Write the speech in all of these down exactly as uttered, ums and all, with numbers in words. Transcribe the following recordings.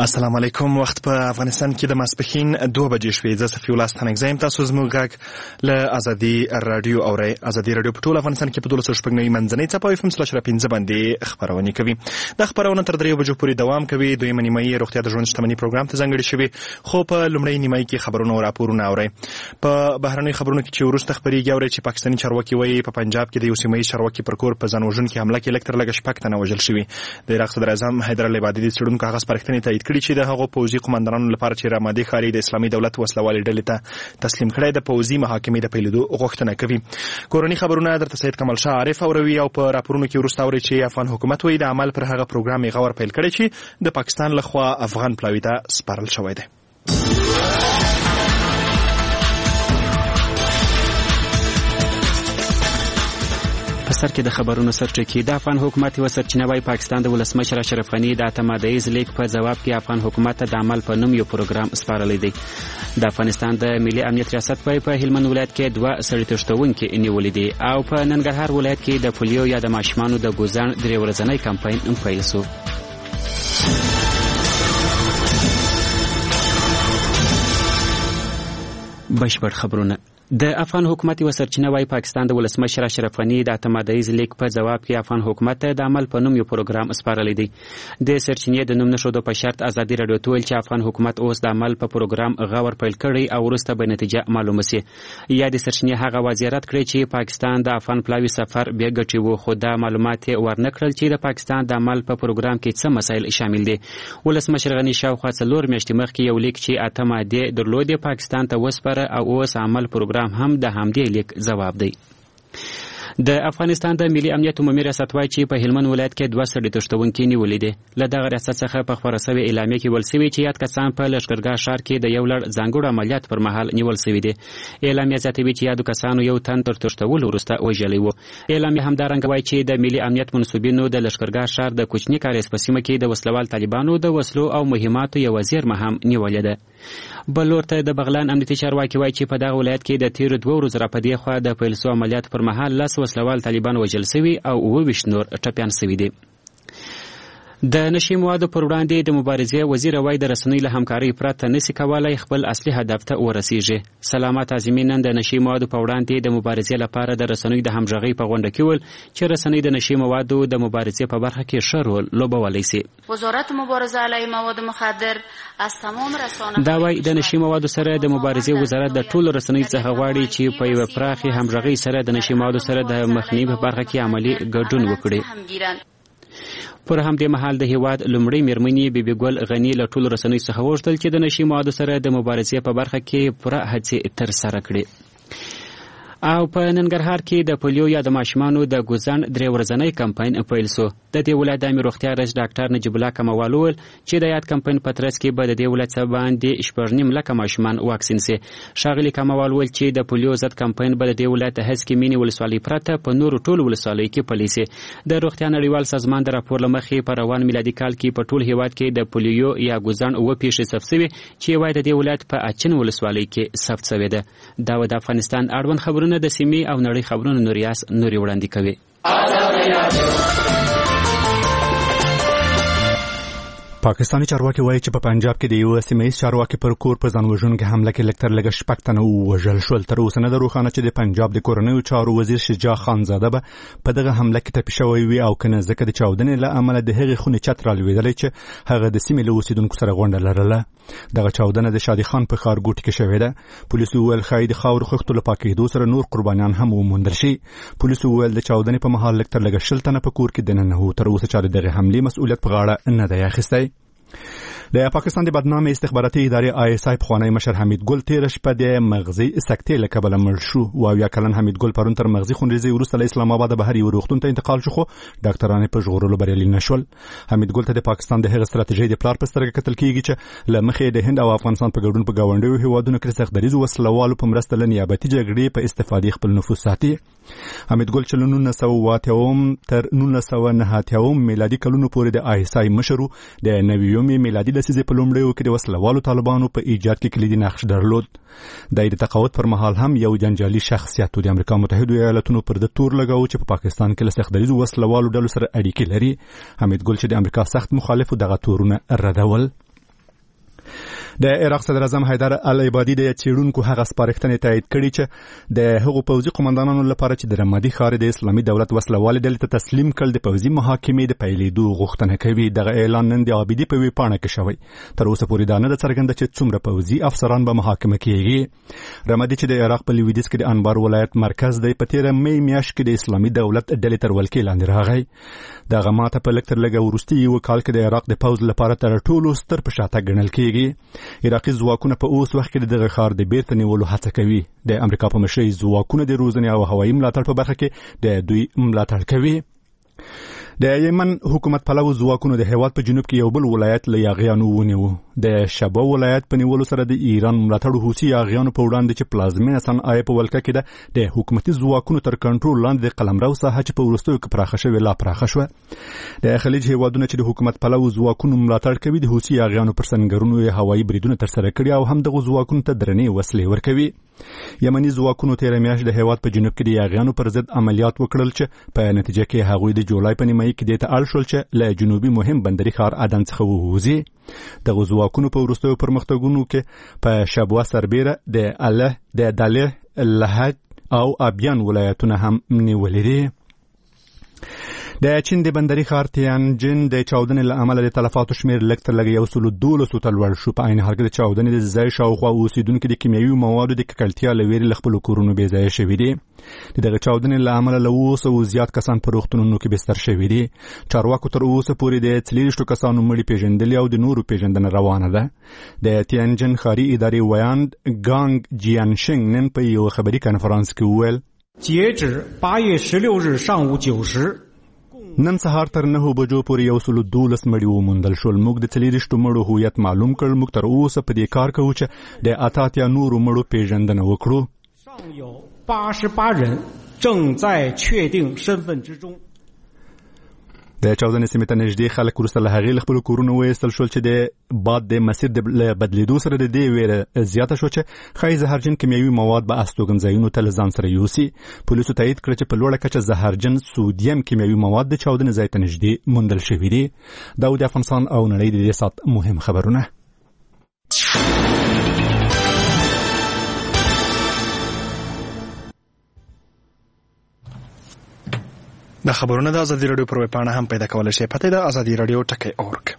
السلام علیکم. وخت په افغانستان کې د ماسپښین دوه بجې شوې. زه صفي الله ستانکزی یم. تاسو زموږ غږ له ازادي رادیو اورئ. ازادي رادیو په ټول افغانستان کې په دولس سوه شپږ نوي منځنۍ څپه اف ام سلاش پنځه باندې خپرونې کوي. دا خپرونه تر دریو بجو پورې دوام کوي. دویمه نیمه یې روغتیا د ژوند شتمنۍ پروګرام ته ځانګړې شوې، خو په لومړۍ نیمه کې خبرونه او راپورونه اورئ. په بهرنیو خبرونو کې چې وروسته خپرېږي اورئ چې پاکستاني چارواکي وایي په پنجاب کې د یو سیمه ییز چارواکي پر کور په ځان وژونکې حمله کې لږ تر لږه شپږ تنه وژل شوي. د عراق صدر اعظم حیدر العبادي د څېړونکو هغه سپارښتنې تایید کړي چې د هغو پوځي قومندانانو لپاره چې رامادي ښاري د اسلامي دولت وسلوالې ډلې ته تسلیم کړی د پوځي محاکمې د پیلېدو غوښتنه کوي. کورني خبرونه درته سید کمال شاه عارف اوروي او په راپورونو کې وروسته اورئ چې افغان حکومت وایي د عمل پر هغه پروګرام یې غور پیل کړی چې د پاکستان لخوا افغان پلاوي ته سپارل شوی دی. په سر کې د خبرونو سرچکي. د افغان حکومت یو سرچینه وايي پاکستان د ولسمشر اشرف غني د اعتمادیز لیک په جواب کې افغان حکومت ته د عمل په نوم یو پروګرام سپارلی دی. د افغانستان د ملي امنیت ریاست وايي په هلمند ولایت کې دوه سړي تښتونکي نیولي دي او په ننګرهار ولایت کې د پولیو یا د ماشومانو د ګوزان درې ورځنی کمپاین پیل شو. بشپړ خبرونه. د افغان حکومت یو سرچینه وايي پاکستان د ولسمشر اشرف غني د اعتمادیز لیک په جواب کې افغان حکومت ته د عمل په نوم یو پروګرام سپارلی دی. د سرچینې د نوم نښودو په شرط ازادي راډیو ته ویل چې افغان حکومت اوس د عمل په پروګرام غور پیل کړی او وروسته به نتیجه معلومه سي. یا د سرچینې هغه وضاحت کړی چې پاکستان د افغان پلاوي سفر بیا ګټي وو، خو دا معلومات ورنه کړل چې د پاکستان د عمل په پروګرام کې څه مسایل شامل دي. ولسمشر غني شاوخوا څلور میاشتې مخکې یو لیک چې اته مادې درلودې پاکستان ته وسپاره او اوس عمل پروګرام هم د همدې لیک جواب دی. د افغانستان د ملي امنیت عمومي ریاست وايي چې په هلمند ولایت کې دوه سړي تښتونکي نیولي دي. له دغه ریاست څخه په خپره سوې اعلامیه کې ویل سوي چې یاد کسان په لښکرګاه ښار کې د یو لړ ځانګړو عملیات پر مهال نیول سوي دي. اعلامیه زیاتوي چې یادو کسانو یو تن تر تښتولو وروسته وژلی و. اعلامیه همدارنګه وايي چې د ملي امنیت منصوبینو د لښکرګاه ښار د کوچني کاریز په سیمه کې د وسلوال طالبانو د وسلو او مهماتو یوه زیرمه هم نیولې ده. بل ورته د بغلان امنیتي چارواکي وايي چې په دغه ولایت کې د تیرو دوه ورځو راپدې خوا د پیل سوو عملیاتو پر مهال لس وسلوال طالبان وژل سوي او اووه ویشت نور ټپیان سوي دي. د نشي موادو پر وړاندې د مبارزې وزیر وايي د رسنیو له همکارۍ پرته نسي کولای خپل اصلي هدف ته ورسیږي. سلامت اعظمي نن د نشي موادو په وړاندې د مبارزې لپاره د رسنیو د همغږۍ په غونډه کې ویل چې رسنۍ د نشي موادو د مبارزې په برخه کې ښه رول لوبولی سي. وزارت مبارزه علیه مواد مخدر از تمام رسانه دا وايي د نشي موادو سره د مبارزې وزارت د ټولو رسنیو څخه غواړي چې په یوه پراخې همغږۍ سره د نشي موادو سره د مخنیوي په برخه کې عملي ګډون وکړي. پر همدې مهال د هیواد لومړۍ میرمنې بیبي ګل غني له ټولو رسنیو څخه وغوښتل چې د نشي موادو سره د مبارزې په برخه کې پوره هڅې ترسره کړي. او په ننګرهار کې د پولیو یا د ماشومانو د ګوزان درې ورځنی کمپاین پیل شو. د دې ولایت عامې روغتیا رئیس ډاکټر نجیب الله کموال وویل چې د یاد کمپاین په ترڅ کې به د دې ولایت څخه باندې شپږ نیم لکه ماشومان واکسین سي. ښاغلي کموال وویل چې د پولیو ضد کمپاین به د دې ولایت د هسکې مینې ولسوالۍ پرته په نورو ټولو ولسوالیو کې پلی سي. د روغتیا نړیوال سازمان د راپور له مخې په روان میلادي کال کې په ټول هیواد کې د پولیو یا ګوزان اووه پیښې ثبت سوي چې یوه د دې ولایت په اچین ولسوالۍ کې ثبت سوې ده. دا و د افغانستان اړوند خبرونه د سیمې او نړۍ خبرونه نوریاس نوري وړاندې کوي. پاکستاني چارواکي وایي چې په پنجاب کې د یو سیمه ییز چارواکي پر کور په ځان وژونکې حمله کې لږ تر لږه شپږ تنه ووژل شول. تر اوسه نه ده روښانه چې د پنجاب د کورنیو چارو وزیر شجاع خانزاده به په دغه حمله کې ټپي شوی وي او که نه، ځکه د چاودنې له امله د هغې خونې چت رالوېدلی چې هغه د سیمې له اوسېدونکو سره غونډه لرله. دغه چاودنه د شادي خان په ښارګوټي کې شوې ده. پولیسو وویل ښایي د خاورو خښتو له پاکېدو سره نور قربانیان هم وموندل شي. پولیسو وویل د چاودنې په مهال لږ تر لږه شل تنه په کور کې دننه وو. تر اوسه چا د دغې حملې مسؤلیت په غاړه نه دی اخیستی. د پاکستان د بدنامې استخباراتي ادارې آی اس آی پخوانی مشر حمید ګل تېره شپه د مغزي سکتې له کبله مړ شو. اویا کلن حمید ګل پرون تر مغزي خونریزۍ وروسته له اسلام آباد بهر یو روغتون ته انتقال شو، خو ډاکټران په ژغورلو بریالي نشول. حمید ګل ته د پاکستان د هغې ستراتیژۍ د پلار په سترګه کتل کېږي چې له مخې د هند او افغانستان په ګډون په ګاونډیو هېوادونو کې د سختدریزو وسلوالو په مرسته له نیابتي جګړې په استفادې خپل نفوذ ساتي. حمید ګل چې له نولس سوه اوه اتیا تر نولس سوه نهه اتیا میلادي کلونو پورې د آی اس آی مشر و. د نویمې میلادي لسیزې په لومړیو کې د وسلوالو طالبانو په ایجاد کې کلیدي نقش درلود. د د تقاعد پر مهال هم یو جنجالي شخصیت و. د امریکا متحدو ایالاتونو پر د تور لګاو چې په پاکستان کې له سختدریزو وسلوالو ډلو سره اړیکې لري. حمید ګل چې د امریکا سخت مخالف و، دغه تورونه ردول. د عراق صدر اعظم حیدر العبادي د چیرونکو هغه سپارښتنې تایید کړي چې د هغو پوځي قومندانانو لپاره چې د رمادي ښار د اسلامي دولت وسلوالې ډلې ته تسلیم کړل د پوځي محاکمې د پیلېدو غوښتنه کوي. دغه اعلان نن د عابدي په ویب پاڼه کې شوی. تر اوسه پورې دا نه ده څرګنده چې څومره پوځي افسران به محاکمه کیږي. رمادي چې د عراق په لویدیځ کې د انبار ولایت مرکز دی، په تیره می میاشت کې د اسلامي دولت ډلې تر ولکې لاندې راغی. دغه ماته په لږ تر لږه وروستي یو کال کې د عراق د پوځ لپاره تر ټولو ستر په شاته ګڼل کیږي. عراقي ځواکونه په اوس وخت کې دغه ښار د بیرته نیولو هڅه کوي. د امریکا په مشرۍ ځواکونه د روزنې او هوایي ملاتړ په برخه کې د دوی ملاتړ کوي. د یمن حکومت پلوي ځواکونو د هیواد په جنوب کې یو بل ولایت له یاغیانو ونیو. د شبا ولایت په نیولو سره د ایران ملاتړ حوثي یاغیانو په وړاندې چې پلازمینه صنعا په ولکه کې ده د حکومتي ځواکونو تر کنټرول لاندې د قلمرو ساحه چې په وروستیو کې پراخه شوې لا پراخه شوه. د خلیج هیوادونو چې د حکومت پلوي ځواکونو ملاتړ کوي د حوثي یاغیانو پر سنگرونو هوایي بریدونه ترسره کړي او هم دغه ځواکونو ته درنې وسلې ورکوي. یمني ځواکونو تیره میاشت د هیواد په جنوب کې د یاغیانو پر ضد عملیات وکړل چې په نتیجه کې هغوی د جولای په نیمایي کې د اړ شول چې له جنوبي مهم بندري ښار عدن څخه ووځي. دغه ځواکونو په وروستیو پرمختګونو کې په شبوه سربیره د اله د داله لهج او ابیان ولایتونه هم نیولې دي. د چین د بندري ښار تیانجن د چاودنې له امله د تلفاتو شمېر لږ تر لږه یو سل دولسو ته لوړ شو. په عین حال کې د چاودنې د ځای شاوخوا اوسېدونکي د کیمیاوي موادو د ککړتیا له ویرې له خپلو کورونو بې ځایه شوي دي. د دغه چاودنې له امله له اوه سوو زیات کسان په روغتونونو کې بستر شوي دي. چارواکو تر اوسه پورې د څلېرویشتو کسانو مړي پیژندلي او د نورو پیژندنه روانه ده. د تیانجن ښاري ادارې ویاند ګانګ جیانشنګ نن په یو خبري کنفرانس کې وویل 截止八月十六日上午九时 نن سهار تر نهو بجو پورې یو سل دولس مړي وموندل شول. موږ د څلېرویشتو مړو هویت معلوم کړ. موږ تر اوسه په دې کار کوو چې د اته اتیا نورو مړو پیژندنه وکړو. 尚有八十八人正在确定身份之中. د چاودنې سیمې ته نږدې خلک وروسته له هغې له خپلو کورونو وایستل شول چې د باد د مسیر له بدلېدو سره د دې ویره زیاته شوه چې ښایي زهرجن کیمیاوي مواد به استوګنځایونو ته له ځان سره یوسي. پولیسو تایید کړه چې په لوړه کچه زهرجن سودیم کیمیاوي مواد د چاودنې ځای ته نږدې موندل شوي دي. دا د افغانستان او نړۍ د دې ساعت مهم خبرونه. د خبرونه د ازادي رادیو پر ویب پاڼه هم پیدا کولی شئ. پته د ازادي رادیو ټکی اورګ.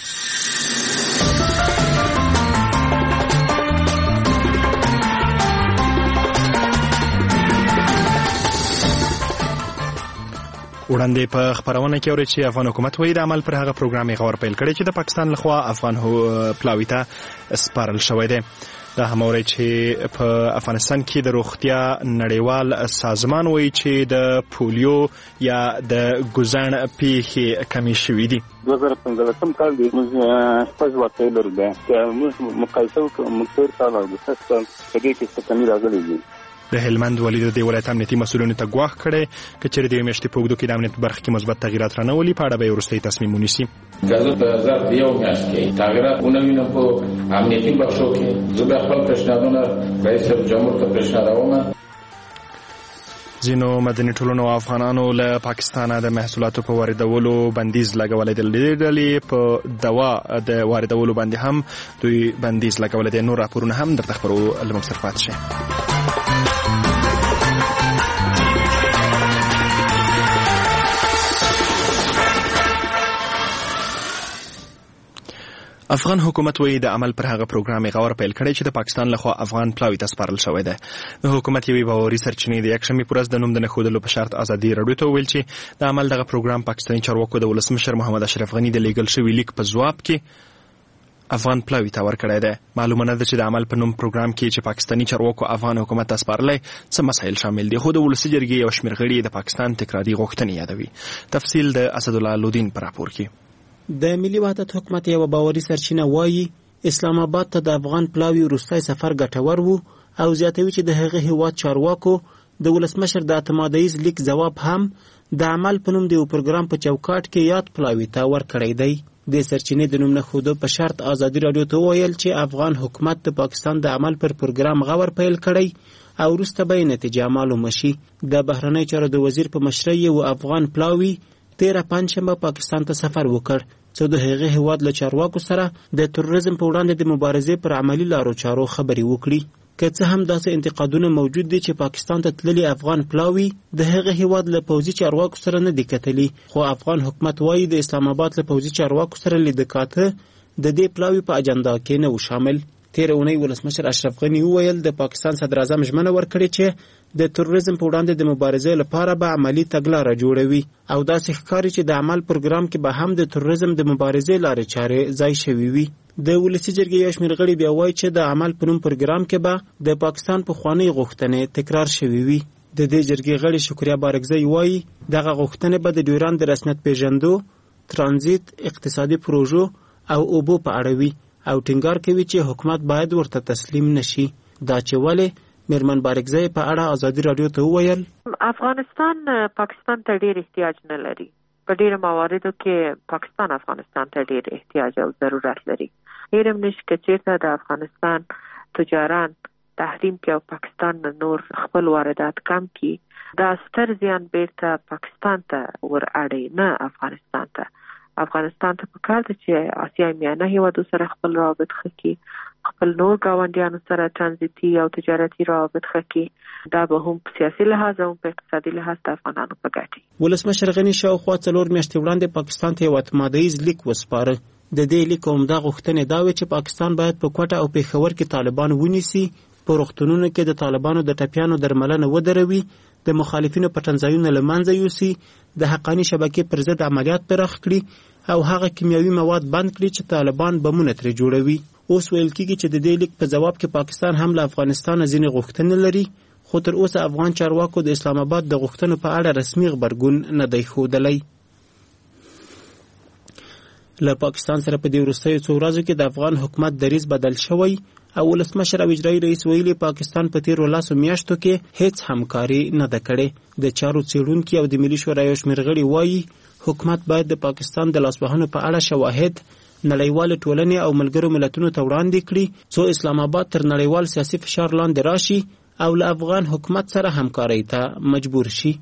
وړاندې په خبرونه کې اورئ چې افغان حکومت وایي د عمل پر هغه پروګرام یې غور پیل کړی چې د پاکستان لخوا افغان پلاوي ته سپارل شوی دی. دا هم اورئ چې په افغانستان کې د روغتیا نړیوال سازمان وایي چې د پولیو یا د ګوزڼ پیښې کمې شوي دي. دوه زره پنځلسم کال دی موږ شپږ واقعې لرو ده که موږ مقایسه وکړو موږ تېر کال او د سږ کال په دې کې څه کمي راغلي دي. د هلمند والي د دې ولایت امنیتي مسؤلینو ته ګواښ کړی که چېرې د یوې میاشتې په اوږدو کې د امنیت برخه کې مثبت تغیرات رانولي په اړه به یې وروستی تصمیم ونیسي. که زه په ظرف د یو میاشت کې تغیرات ونه وینم په امنیتي بخشو کې زه به خپل پیشنهادونه رئیس جمهور ته پیشنهادوم. ځینو مدني ټولنو افغانانو له پاکستانه د محصولاتو په واردولو بندیز لګولی دی. د دې ډلې په دوا د واردولو باندې هم دوی بندیز لګولی دی. نور راپورونه هم درته خپرو له موږ سره پاتې شئ. افغان حکومت وایي د عمل پر هغه پروګرام یې غور پیل کړی چې د پاکستان لخوا افغان پلاوي ته سپارل شوی دی. د حکومت یوې باوري سرچینې د یکشنبې په ورځ د نوم د نښودلو په شرط ازادي راډیو ته وویل چې د عمل دغه پروګرام پاکستاني چارواکو د ولسمشر محمد اشرف غني د لیږل شوي لیک په ځواب کې افغان پلاوي ته ورکړی دی. معلومه نه ده چې د عمل په نوم پروګرام کې چې پاکستاني چارواکو افغان حکومت ته سپارلی څه مسایل شامل دي، خو د ولسي جرګې یو شمېر غړي د پاکستان تکراري غوښتنې یادوي. تفصیل د اسدالله لودین په راپور کې. د ملي وحدت حکومت یو باوري سرچینه وایي اسلام آباد ته د افغان پلاوي وروستی سفر ګټور وو او زیاتوي چې د هغه هیواد چارواکو د ولسمشر د اعتمادیز لیک ځواب هم د عمل په نوم د یو پروګرام په چوکاټ کې یاد پلاوي ته ورکړی دی. د سرچینې د نوم نښودو په شرط ازادي راډیو ته وویل چې افغان حکومت د پاکستان د عمل پر پروګرام غور پیل کړی او وروسته به نتیجه معلومه شي. د بهرنیو چارو د وزیر په مشرۍ یو افغان پلاوي تیره پنجشنبه پاکستان ته سفر وکړ څو د هغه هیواد له چارواکو سره د تروریزم په وړاندې د مبارزې پر عملی لارو چارو خبرې وکړي. که څه هم داسې انتقادونه موجود دي چې پاکستان ته تللي افغان پلاوي د هغه هیواد له پوځي چارواکو سره نه دي کتلي، خو افغان حکومت وایي د اسلام آباد له پوځي چارواکو سره لیدکاته د دې پلاوي په اجنډا کې نه و شامل. تیر اونۍ ولسمشر اشرف غني وویل د پاکستان صدر اعظم ژمنه ورکړې چې د تروریزم په وړاندې د مبارزې لپاره به عملی تګلاره جوړوي او داسې ښکاري چې د عمل پروګرام کې به هم د تروریزم د مبارزې لارې چارې ځای شوي وي. د ولسی جرګې یو شمېر غړي بیا وایي چې د عمل په نوم پروګرام کې به د پاکستان پخوانۍ غوښتنې تکرار شوي وي. د دې جرګې غړي شکریا بارکزی وایي دغه غوښتنې به د ډیورند د رسمیت پیژندو، ترانزیت، اقتصادي پروژو او اوبو په اړه وي او ټینګار کوي چې حکومت باید ورته تسلیم نشي. دا چې ولې میرمن بارکزی په اړه ازادي رادیو ته وویل افغانستان پاکستان ته ډیر احتیاج نه لري. په ډیرو مواردو کې پاکستان افغانستان ته ډیر احتیاج او ضرورت لري. هیرم نشي که چیرته د افغانستان تجاران تحریم کې او پاکستان نور خپل واردات کم کی دا ستر زیان بیرته پاکستان ته ور اړي نه افغانستان ته. افغانستان ته پکار ده چې آسیای میانه هیوادو سره خپل روابط ښه کړي، خپل نور ګاونډیانو سره ترانزیتي او تجارتي روابط ښه کړي. دا به هم په سیاسي لحاظ او په اقتصادي لحاظ د افغانانو په ګټه. ولسمشر غني شاوخوا څلور میاشتې وړاندې پاکستان ته یو اعتمادیز لیک وسپاره. د دې لیک عمده غوښتنې دا وې چې پاکستان باید په کوټه او پېښور کې طالبان ونیسي، په روغتونونو کې د طالبانو د ټپیانو درملنه ودروي، د مخالفینو پټنځایونه له منځه یوسي، د حقاني شبکې پر ضد عملیات پراخ کړي او هغه کیمیاوي مواد بند کړي چې طالبان بمونه ترې جوړوي. اوس ویل کېږي چې د دې لیک په جواب کې پاکستان هم له افغانستان ځینې غوښتنې لري، خو تر اوسه افغان چارواکو د اسلام آباد د غوښتنو په اړه رسمي غبرګون نه دی ښودلی. له پاکستان سره په دې وروستیو څو ورځو کې د افغان حکومت دریځ بدل شوی او ولسمشر او اجرایي رئیس ویلي پاکستان په تیرو لسو میاشتو کې هیڅ همکاري نه ده کړې. د چارو څېړونکي او د ملي شورا یو شمېر غړي وایي حکومت باید د پاکستان د لاسوهنو په اړه شواهد نړیوال ټولنې او ملګرو ملتونو ته وړاندې کړي څو اسلام آباد تر نړیوال سیاسي فشار لاندې راشي او له افغان حکومت سره همکارۍ ته مجبور شي.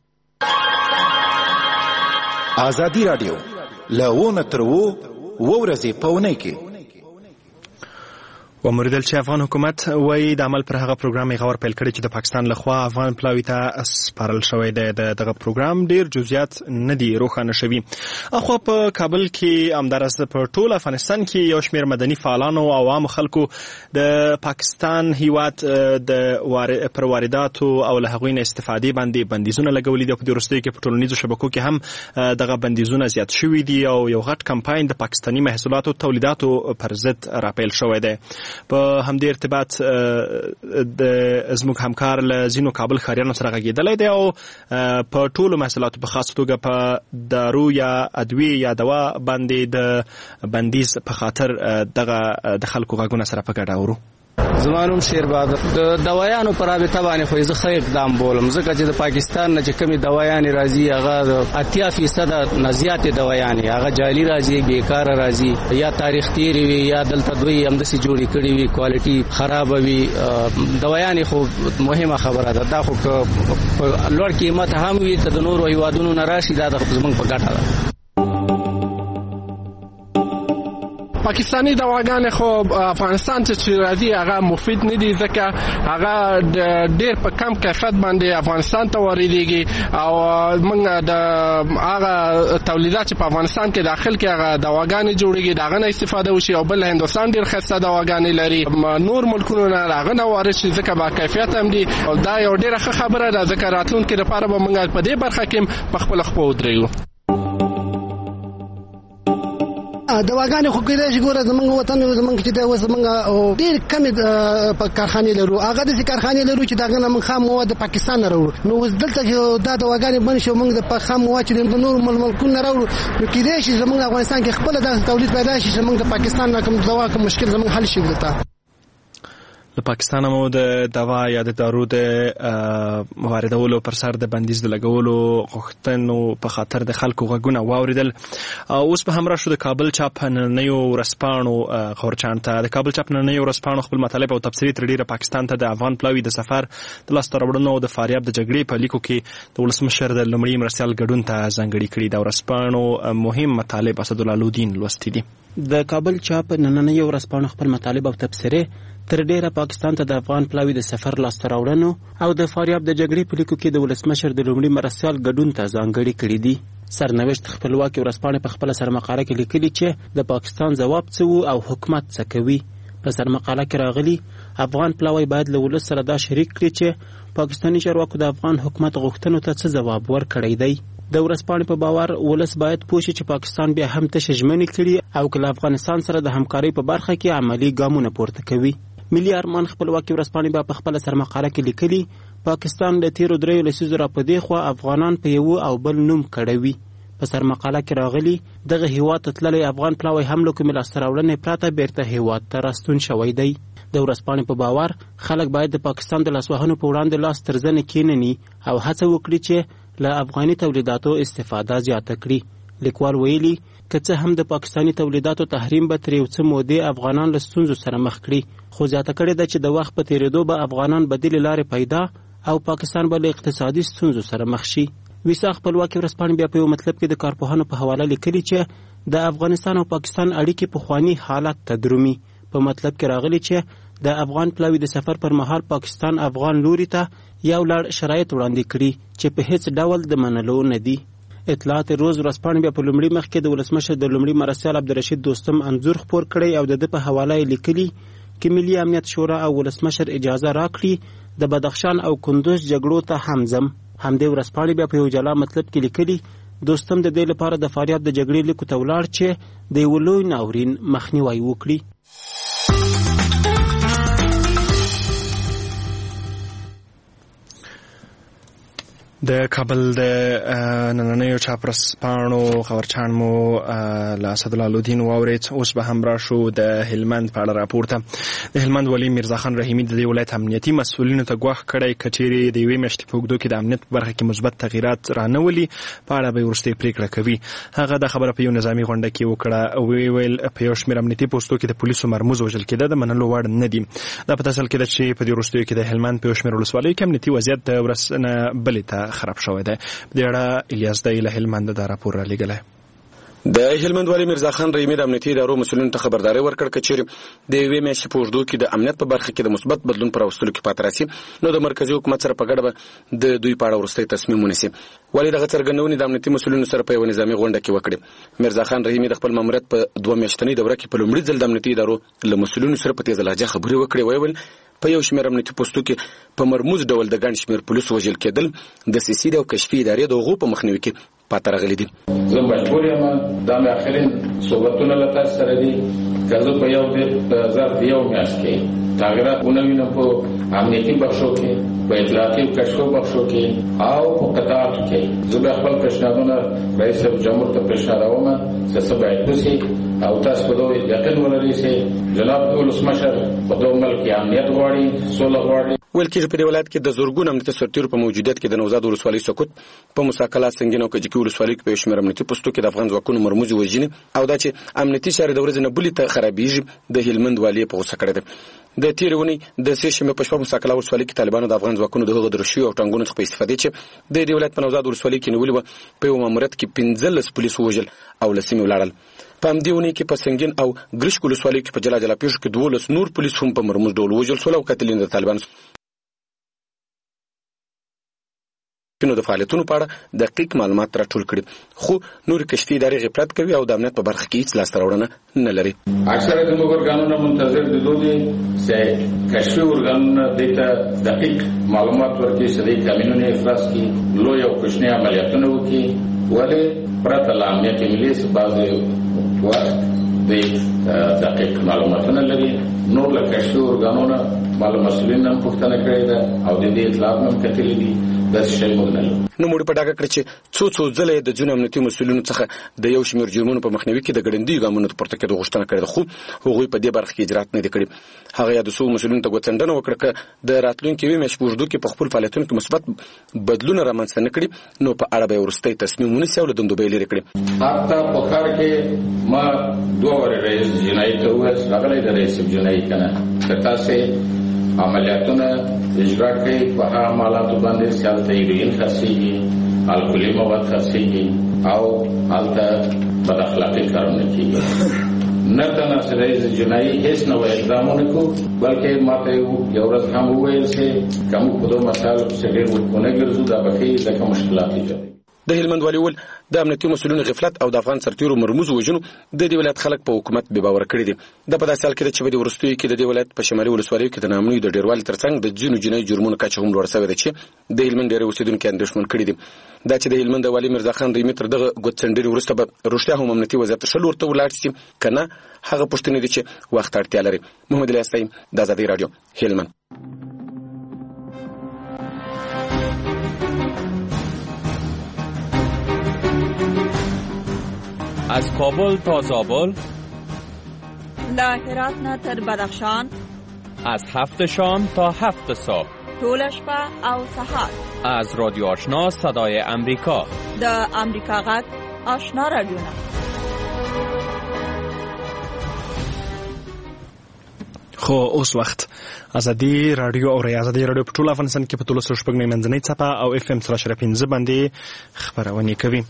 ازادي رادیو لونه تر وو ورځې په اونۍ کې وموریدل چې افغان حکومت وایي د عمل پر هغه پروګرام یې غور پیل کړی چې د پاکستان لخوا افغان پلاوي ته سپارل شوی دی. د دغه پروګرام ډیر جزئیات نه دي روښانه شوي. اخوا په کابل کې همدارس په ټول افغانستان کې یو شمېر مدني فعالانو او عامو خلکو د پاکستان هیواد د پر وارداتو او له هغوی نه استفادې باندې بندیزونه لګولي دي. په دې وروستیو کې په ټولنیزو شبکو کې هم دغه بندیزونه زیات شوي دي او یو غټ کمپاین د پاکستاني محصولاتو تولیداتو پر ضد راپیل شوی دی. په همدې ارتباط د زموږ همکار له ځینو کابل ښاریانو سره غږېدلی دی او په ټولو محصولاتو په خاصه توګه په دارو یا ادویې یا دوا باندې د بندیز په خاطر دغه د خلکو غږونه سره په ګډه اورو. زمانوم شیر بابر د دوايانو پر رابطه باندې خو زه خیر اقدام بولم ځکه چې د پاکستان نه چې کومې دوايانې راځي هغه اتیا فیصد نه زیاتې دوايانې هغه جعلي راځي، بیکاره راځي، یا تاریخ تیری وي یا دلته دوی همداسې جوړې کړي وي، کوالټي خراب وي. دوايانې خو مهمه خبره ده. دا خو په لوړ قیمت هم وي که د نورو هیوادونو نه راشي دا د زموږ په ګټه ده. پاکستانی دواګانې خو افغانستان ته چې راځي هغه مفید نه دي ځکه هغه ډېر په کم کیفیت باندې افغانستان ته واردېږي او موږ د هغه تولیدات چې په افغانستان کې داخل کې هغه دواګانې جوړېږي د هغه نه استفاده وشي. او بل هندوستان ډېر ښایسته دواګانې لري، نور ملکونو نه د هغه نه وارد شي ځکه با کیفیت هم دي. او دا یو ډېره ښه خبره ده ځکه راتلونکي لپاره به موږ په دې برخه کې په خپله خپه ودرېږو. دواګانې خو کېدای شي ګوره زمونږ وطن زمونږ چې دی اوس زمونږ ډېرې کمې کارخانې لرو، هغه داسې کارخانې لرو چې د هغه نه موږ خام مواد د پاکستان نه راوړو. نو اوس دلته چې دا دواګانې بند شي موږ د خام مواد چې د نورو ملکونو نه راوړو نو کېدای شي زمونږ افغانستان کې خپله داسې تولید پیدا شي چې موږ د پاکستان نه کوم دوا کوم مشکل زمونږ حل شي. دلته د پاکستان مو د دوا یا د دارو د واردولو پر سر د بندیز د لګولو غوښتنو په خاطر د خلکو غږونه واوریدل. اوس به همراه شو د کابل چاپ نننیو ورځپاڼو خبرچاڼ ته. د کابل چاپ نننیو ورځپاڼو خپل مطالب او تبصرې تر ډیره پاکستان ته د افغان پلاوي د سفر د لاسته راوړنو او د فاریاب د جګړې په لیکو کې د ولسمشر د لومړي مرستیال ګډون ته ځانګړي کړي. د ورځپاڼو مهم مطالب اسدالله لودین لوستي دي. د کابل چاپ نننیو ورځپاڼو خپل مطالب او تبصرې تر ډیره پاکستان ته د افغان پلاوي د سفر لاسته راوړنو او د فاریاب د جګړې په لیکو کې د ولسمشر د لومړي مرستیال ګډون ته ځانګړي کړي دي. سرنوشت خپلواکي ورځپاڼې په خپله سرمقاله کې لیکلي چې د پاکستان ځواب څه و او حکومت څه کوي. په سرمقاله کې راغلي افغان پلاوی باید له ولس سره دا شریک کړي چې پاکستاني چارواکو د افغان حکومت غوښتنو ته څه ځواب ورکړی دی. د ورځپاڼې په باور ولس باید پوه شي چې پاکستان بیا هم تشه ژمنې کړي او که له افغانستان سره د همکارۍ په برخه کې عملي ګامونه پورته کوي. ملي ارمان خپلواکي ورځپاڼې به په خپله سرمقاله کې لیکلي پاکستان له تیرو دریو لسیزو را په دې خوا افغانان په یوه او بل نوم کړوي. په سرمقاله کې راغلي دغه هیواد ته تللی افغان پلاوی هم له کومې لاسته راوړنې پرته بیرته هیواد ته راستون شوی دی. د ورځپاڼې په باور خلک باید د پاکستان د لاسوهنو په وړاندې لاس تر زنې کېنني او هڅه وکړي چې له افغاني تولیداتو استفاده زیاته کړي. لیکوال ویلي که څه هم د پاکستاني تولیداتو تحریم به تر یو څه مودې افغانان له ستونزو سره مخ کړي، خو زیاته کړې ده چې د وخت په تېرېدو به افغانان بدیلې لارې پیدا او پاکستان به له اقتصادي ستونزو سره مخ شي. ویسا خپلواکي ورځپاڼې بیا په یو مطلب کې د کارپوهانو په حواله لیکلي چې د افغانستان او پاکستان اړیکې پخواني حالت ته درومي. په مطلب کې راغلي چې د افغان پلاوي د سفر پر مهال پاکستان افغان لوري ته یو لړ شرایط وړاندې کړي چې په هیڅ ډول د منلو نه دي. اطلاعات روز ورځپاڼې بیا په لومړي مخ کې د ولسمشر د لومړي مرستیال عبدالرشید دوستم انځور خپور کړی او د ده په حواله یې لیکلي چې ملي امنیت شورا او ولسمشر اجازه راکړي د بدخشان او کندوز جګړو ته هم ځم. همدې ورځپاڼې بیا په یو جلا مطلب کې لیکلي دوستم د دې لپاره د فاریاب د جګړې لیکو ته ولاړ چې د یو لوی ناورین مخنیوی وکړي. د کابل د نننیو چاپ ورځپاڼو خبرچاڼ مو له اسدالله لودین واورېد. اوس به هم راشو د هلمند په اړه راپور ته. د هلمند والي میرزا خان رحیمي د دې ولایت امنیتي مسؤلینو ته ګواښ کړی که چیرې د یوې میاشتې په اوږدو کې د امنیت په برخه کې مثبت تغیرات رانولي په اړه به یې وروستۍ پرېکړه کوي. هغه دا خبره په یو نظامي غونډه کې وکړه او ویې ویل په یو شمېر امنیتي پوستو کې د پولیسو مرموز وژل کېده د منلو وړ نه دي. دا په اصل کې ده چې په دې وروستیو کې د هلمند په یو شمېر ولسوالیو کې امنیتي وضعیت د ورځ نه بلې ته خراب شوی دی. په دې اړه الیاس دی له هلمند دا راپور را لېږلی. د هلمند والي میرزا خان رحیمي د امنیتي ادارو مسؤلینو ته خبرداری ورکړ که چیرې د یوې میاشتې په اوږدو کې د امنیت په برخه کې د مثبت بدلون په راوستلو کې پاتې راسي نو د مرکزي حکومت سره په ګډه به د دوی په اړه وروستی تصمیم ونیسي. والي دغه څرګندونې د امنیتي مسؤلینو سره په یوه نظامي غونډه کې وکړې. میرزا خان رحیمي د خپل ماموریت په دوه میاشتنۍ دوره کې په لومړي ځل د امنیتي ادارو له مسؤلینو سره په تیزه لهجه خبرې وکړې. ویې ویل په یو شمېر امنیتي پوستو کې په مرموز ډول د ګڼ شمېر پولیسو وژل کېدل د سیسي او کشفي ادارې د هغو په مخنیوي کې پاتې راغلي دي. زه مجبور یم دا مې اخرین صحبتونه له تاسو سره دي که زه په یو ظرف یو میاشت کې تغیرات ونه وینم په امنیتي بخشو کې په اطلاعاتي او کشفو بخشو کې او په قطاعاتو کې زه به خپل پیشنهادونه رئیس جمهور ته پیشنهادوم چې څه باید وشي او تاسو په دغه یقین ولرئ چې جناب ولسمشر په دغه ملک کې امنیت غواړي، سوله غواړي. ویل کېږي په دې ولایت کې د زورګونو امنیتي سرتیرو په موجودیت کې د نوزاد ولسوالۍ سقوط په موسی سنگین او کجکي ولسوالۍ کې په یو شمېر امنیتي پوستو کې د افغان ځواکونو مرموزې وژنې او دا چې امنیتي چارې د ورځې نه بلې ته خرابېږي د هلمند والي په غوسه کړی دی. د تېرې اونۍ د سې شنبې په شپه موسی قلعه ولسوالۍ کې طالبانو د افغان ځواکونو د هغو د رشیو او ټانګونو څخه په استفادې چې د دې ولایت په نوزاد ولسوالۍ کې نیولي وه په یو ماموریت کې پنځلس پولیس ووژل او له سیمې ولاړل. په همدې اونۍ کې په سنگین او ګرشک ولسوالۍ کې په جلا جلا پیښو کې دولس نور پولیس هم په مرموز ډول وژل شول او قاتلین د طالبانو د فعالیتونو په اړه دقیق معلومات راټول کړي، خو نور کشفي ادارې غفلت کوي او د امنیت په برخه کې هیڅ لاسته راوړنه نه لري. اکثره زموږ ارګانونه منتظر دي دي چې کشفي ارګانونه دې دقیق معلومات ورکړي چې د کمینونو افراز کې لوی او کوچني عملیاتونه وکړي ولې پرته له امنیت ملي بعضې وخت د دقیق معلوماتونه لري. نور له کشفي ارګانونه مال مسؤلین هم پوښتنه کړې ده او د دې اطلاعات هم کتلي دي د شي موږ نه نو موږ په ډاګه کړ چې څو څو ځله د جون امنیتي مسولینو څخه د یو شمېر جرمونو په مخنیوي کې د ګړندۍ ګامونو پورته کېدو غوښتنه کړې ده، خو هغوی په دې برخه کې اجرات نه دي کړي. هغه یا د څو مسولینو ته ګوتڅنډنه وکړه چې د راتلونکي یوې میاشتې په اوږدو کې په خپل فعالیتونو کې مثبت بدلون رامنځته نه کړي، نو په اړه به وروستۍ تصمیم ونیسي او له دندو به یې لرې کړي. حتی په کار کې ما دوه ورځې رئیس جنایي ته وویل راغلی د رئیس جنایي که نه که تاسې عملیاتونه اجرا کړئ په هغه عملاتو باندې چې هلته هیروین خرڅېږي، الکولي مواد خرڅېږي او هلته بد اخلاقي کارونه کېږي. نه تنه رئیس جنایي هیڅ نوی اقدامونه کوو، بلکې ما ته یو ورځ هم وویل چې که موږ په دغو مسایلو پسې ډېر ونه ګرځو دا به ښایي ځکه مشکلات ایجادوي. د هلمند والي وویل د امنیتي مسولینو غفلت او د افغان سرتیرو مرموزو وژنو د دې ولایت خلک په حکومت بې باوره کړي دي. دا په داسې حال کې ده چې په دې وروستیو کې د دې ولایت په شمالي ولسوالیو کې د ناامنیو د ډېروالي ترڅنګ د ځینو جنایي جرمونو کچه هم لوړه شوې ده چې د هلمند ډېری اوسېدونکي اندېښمن کړي دي. دا چې د هلمند والي میرزا خان رحیمي تر دغه ګوتڅنډنې وروسته به رښتیا هم امنیتي وضعیت ښه لور ته ولاړ شي که نه، هغه پوښتنې دي چې وخت اړتیا لري. محمد الیاس صاحب، د ازادۍ راډیو، هلمند. از کابل تا زابل، له هرات نه تر بدخشان، از هفت شام تا هفت صبح، طول شپه او سحر، از رادیو آشنا صدای امریکا، د امریکا غږ آشنا رادیو. خو اوس وخت ازادي رادیو او ازادي رادیو په ټول افغانستان کې په ټولو سره شپږ نه منځنۍ څپه او اف ام سره شره پنځه باندې خبرونه کوي.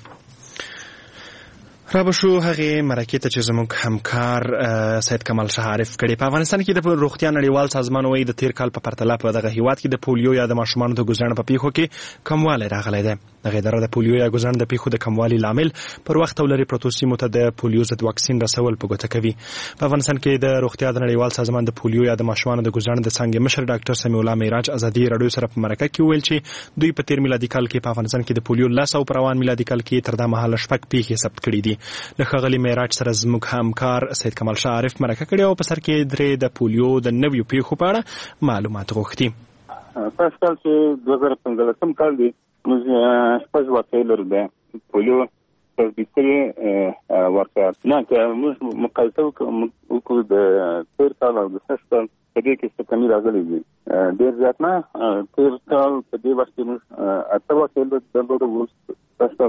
را بشو هغه مرکه ته چې زموږ همکار سید کمال شاه عارف کړي. په افغانستان کې د روغتیا نړیوال سازمان وایي د تیر کال په پرتله په دغه هیواد کې د پولیو یا د ماشومانو د ګوزڼ په پیښو کې کموالی راغلی دی. دغه اداره د پولیو یا ګوزڼ د پیښو د کموالي لامل پر وخت او لري پروتو سیمو ته د پولیو ضد واکسین رسول په ګوته کوي. په افغانستان کې د روغتیا د نړیوال سازمان د پولیو یا د ماشومانو د ګوزڼ د څنګه مشر ډاکټر سمیع الله معراج ازادي رادیو سره په مرکه کې ویل چې دوی په تیر میلادي کال کې په افغانستان کې د پولیو لس او پر روان میلادي کال کې تر دا مهاله شپږ پیښې ثبت کړي دي. له ښاغلي معراج سره زموږ همکار سید کمال شاه عارف مرکه کړې او په سر کې درې د پولیو د نویو پیښو په اړه معلومات غوښتي. تاسو کال چې دوه زره پنځلسم کال دی موږ شپږ واقعې لرو د پولیو په بسترې واقعات. نه که موږ مقایسه وکړو د تیر کال او د سږ کال په دې کې څه کمی راغلی دی، ډېر زیات نه. تیر کال په دې وخت کې موږ اته واقعې درلودو، تاسو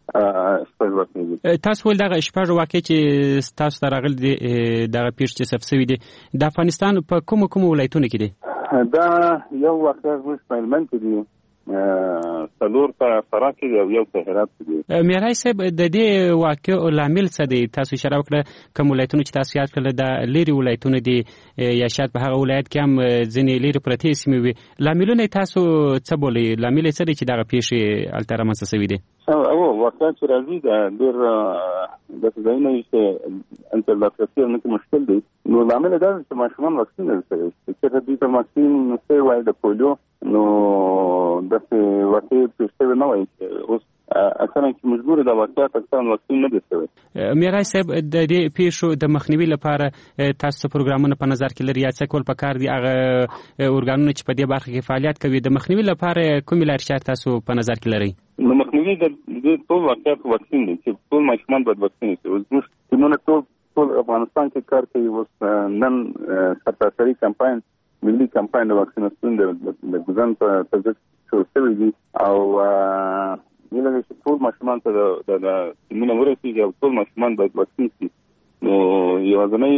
ول دغه شپږ واقع چې تاسو ته راغلي دي دغه پیښې چې ثبت شوي دي د افغانستان په کومو کومو ولایتونو کې دي؟ دا یو واقع زموږ په هلمند کې دی، څلور په فراه کې دی او یو په هرات کې دی. معراج صاحب د دې واقع لامل څه دی؟ تاسو اشاره وکړه کوم ولایتونه چې تاسو یاد کړل د لرې ولایتونه دي یا شاید په هغه ولایت کې هم ځینې لرې پرتې سیمې وي. لاملونه تاسو څه بولئ؟ لامل یې څه دی چې دغه پیښې هلته رامنځته شوي دي؟ او واقعا چې راځي د ډېر داسې ځایونه وي چې انتر لاسرسي نه مشکل دی. نو لامل دا دی چې ماشومان واکسین نه لري، چې دوی ته واکسین نشته وایي د پولیو، نو داسې واقعې پیښ شوې نه وایي چې اوس اصلا چې مجبور د واقعیت اکثر واکسین نه دي شوی. معراج صاحب د دې پیښو د مخنیوي لپاره تاسو پروګرامونه په نظر کې لري یا څه کول پکار دي؟ هغه اورګانونه چې په دې برخه کې فعالیت کوي د مخنیوي لپاره کومې لارې چارې تاسو په نظر کې لرئ؟ نو مخنیوي د دې ټول واقعیت واکسین دی چې ټول ماشومان باید واکسین شي. اوس موږ ټیمونه ټول ټول افغانستان کې کار کوي. اوس نن سرتاسري کمپاین ملي کمپاین د واکسیناسیون د ګوزڼ په ترڅ شروع شوی دی او نیله چې ټول ماشومان ته د ټیمونه ورسېږي او ټول ماشومان باید واکسین شي. نو یوازینی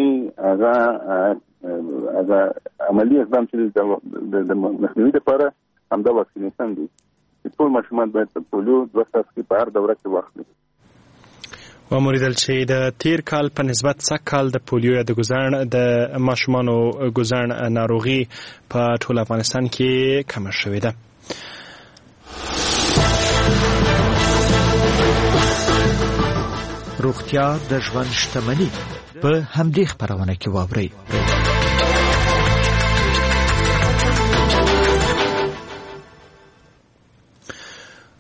هغه هغه عملي اقدام چې د مخنیوي لپاره همدا واکسینیشن دی چې ټول ماشومان باید په پولیو دوه څاڅکي په هر دوره کې واخلي. وموریدل چې د تیر کال په نسبت سږ کال د پولیو یا د ګوزڼ د ماشومانو ګوزڼ ناروغي په ټول افغانستان کې کمه شوې ده. روغتیا د ژوند شتمني په همدې خبرونه کې واورئ.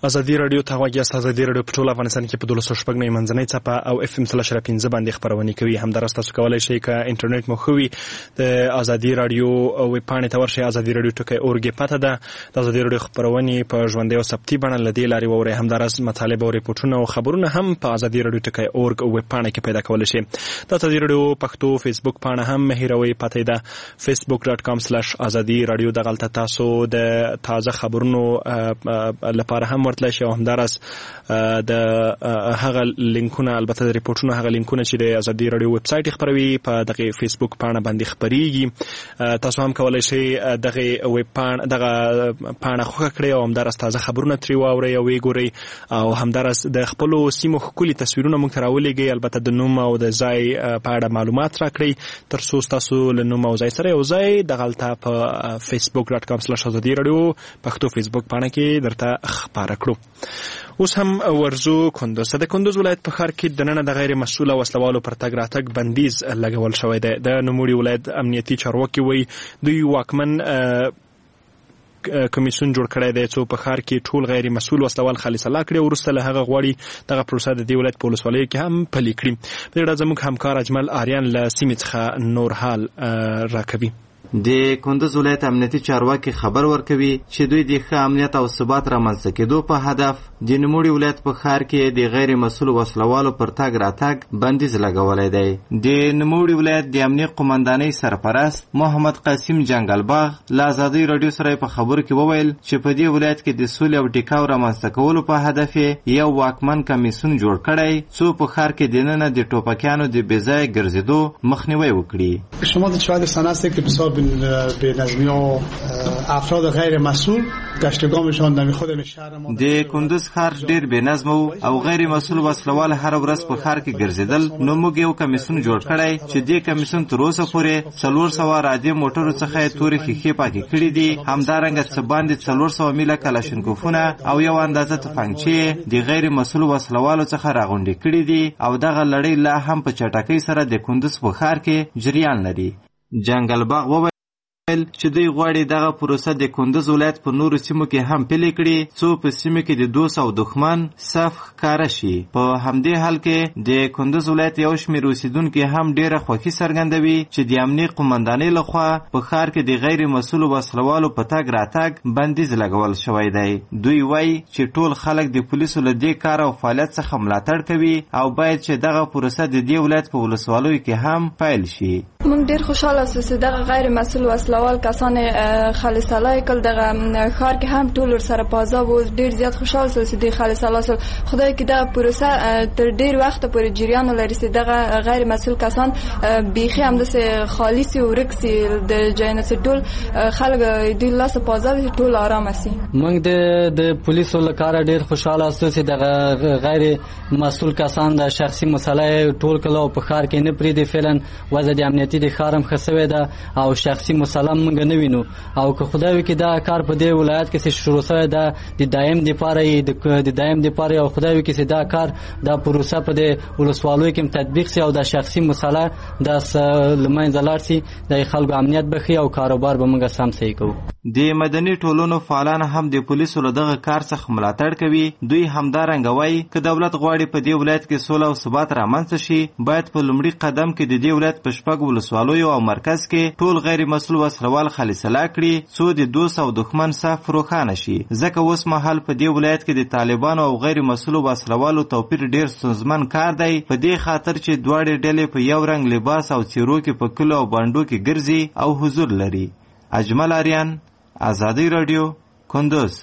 ازادي رادیو ته واګي ازادي رادیو په ټول افغانستان کې په دولس شپږ نه منځنۍ چپه او اف ام سل شر پنځه باندې خبرونه کوي. همدارس تاسو کولای شئ ک انټرنیټ مو خوي د ازادي رادیو ویب پاڼې ته ورشئ. ازادي رادیو ټکی اورګ پته ده د ازادي رادیو خبرونه په ژوندۍ او ثبتي بڼه لدی لاري ووري. همدارس مطالب او ریپورتونه او خبرونه هم په ازادي رادیو ټکی اورګ ویب پاڼه کې پیدا کولای شئ. د ازادي رادیو پښتو فیسبوک پاڼه هم مهیروي پته ده facebook dot com slash azadi radio. د غلطه تاسو د تازه خبرونو لپاره هم ورتلای شئ. همدارس د هغه لینکونه البته د ریپورتونو هغه لینکونه چې د ازادي رادیو ویب سټ خبروي په دغه فیسبوک پاڼه باندې خبريږي. تاسو هم کولای شئ دغه ویب پاڼه دغه پاڼه خوښ کړئ او همدارس تازه خبرونه تری واورئ او وګورئ او همدارس د خپل سیمو خولي تصویرونه موږ راولېږئ. البته د نوم او د ځای په اړه معلومات راکړئ تر څو تاسو له نوم او ځای سره یو ځای د غلطه په facebook dot com slash azadi radio پښتو فیسبوک پاڼه کې درته خبره کړو. اوس هم ورزو کندوز. د کندوز ولایت په ښار کې د نن د غیر مسؤله وسلوالو پر تګ راتګ بندیز لګول شوی دی. د نوموړي ولایت امنیتي چارواکي وایي دوی واکمن کمیسیون جوړ کړی دی څو په ښار کې ټول غیر مسؤل وسلوال خالص الله کړي. وروسته له هغه غواړي دغه پروسه د دې ولایت په ولسوالیو کې هم پلي کړي. په دې اړه زموږ همکار اجمل آریان له سیمې څخه نور حال راکوي. د کندوز ولایت امنیتي چارواکي خبر ورکوي چې دوی د ښه امنیت او ثبات رامنځته کېدو په هدف د نوموړي ولایت په ښار کې د غیر مسؤل وسلوالو پر تګ راتګ بندیز لګولی دی. د نوموړي ولایت د امنیه قمندانۍ سرپرست محمد قاسم جنګلباغ له ازادي رادیو سره په خبرو کې وویل چې په دې ولایت کې د سولې او ټیکاو رامنځته کولو په هدف یو واکمن کمیسیون جوړ کړی څو په ښار کې دننه د ټوپکیانو د بېځایه ګرځېدو مخنیوی وکړي. شما د شاهد سند هستید که بسیار به نظمی و افراد غیر مسئول گشتگامشان در خود شهر ما د کندوز ښار ډیر بې نظم او غیر مسؤل وسلوال هر ورځ په ښار کې ګرځیدل. نو موږ یو کمیسیون جوړ کړی چې دې کمیسیون تر اوسه پورې څلور سوه رادیو موټرو څخه تورې ښیښې پاکې کړي دي. همدارنګه څه باندې څلور سوه میله کلاشینکوفونه او یو اندازه تفنګچې د غیر مسؤل وسلوالو څخه راغونډې کړي دي او دغه لړۍ لا هم په چټکۍ سره د کندوز په ښار کې جریان لري. جنګلباغ وویل چې دوی غواړي دغه پروسه د کندوز ولایت په نورو سیمو کې هم پلي کړي څو په سیمو کې د دوست او دښمن صف ښکاره شي. په همدې حال کې د کندوز ولایت یو شمېر اوسیدونکي هم ډیره خوښي څرګندوي چې د امنیې قمندانۍ لخوا په ښار کې د غیر مسؤلو وسلوالو په تګ راتګ بندیز لګول شوی دی. دوی وایي چې ټول خلک د پولیسو له دې کار او فعالیت څخه ملاتړ کوي او باید چې دغه پروسه د دې ولایت په ولسوالیو کې هم پیل شي. موږ ډیر خوشاله اوسو چې دغه غیر مسؤل وسلوال کسان خالص الله کول دغه ښار کې هم ټول سره پازاب او ډیر زیات خوشاله اوسو چې د خالص الله سره خدای کې دغه پروسه تر ډیر وخت پورې جریان لري چې دغه غیر مسؤل کسان بیخي هم د خالص او رکسي د جنس ټول خلک د لاس پازاب ټول آرام سي. موږ د د پولیسو لپاره ډیر خوشاله اوسو چې دغه غیر مسؤل کسان د شخصي مسله ټول کله په ښار کې نه پریدي. فعلا وضع د امنیتي د ښارم خسوي ده او شخصي مسله موږ نه وینو او که خدای وکړي دا کار په دې ولایت کې شروع شوی ده د دایم د پاره د دایم د پاره او خدای وکړي چې دا کار دا پروسه په دې ولسوالیو کې تطبیق شي او د شخصي مسله د لمنځه لاړ شي د خلکو امنیت بخي او کاروبار به موږ سم صحیح کوو. د مدني ټولنو فعالان هم د پولیسو له دغه کار څخه ملاتړ کوي. دوی همدارنګه وایي که دولت غواړي په دې ولایت کې سوله او ثبات رامنځته شي باید په لومړي قدم کې د دې ولایت په شپږ ولسوالیو او مرکز کې ټول غیر مسؤل وسلوال خالص الله کړي څو د دوست او دښمن صف روښانه شي. ځکه اوس مهال په دې ولایت کې د طالبانو او غیر مسؤل وسلوالو توپیر ډیر ستونزمن کار دی په دې خاطر چې دواړې ډلې په یو رنګ لباس او څیرو کې په کلو او بانډو کې ګرځي او حضور لري. اجمل آریان ازادي رادیو کندوز.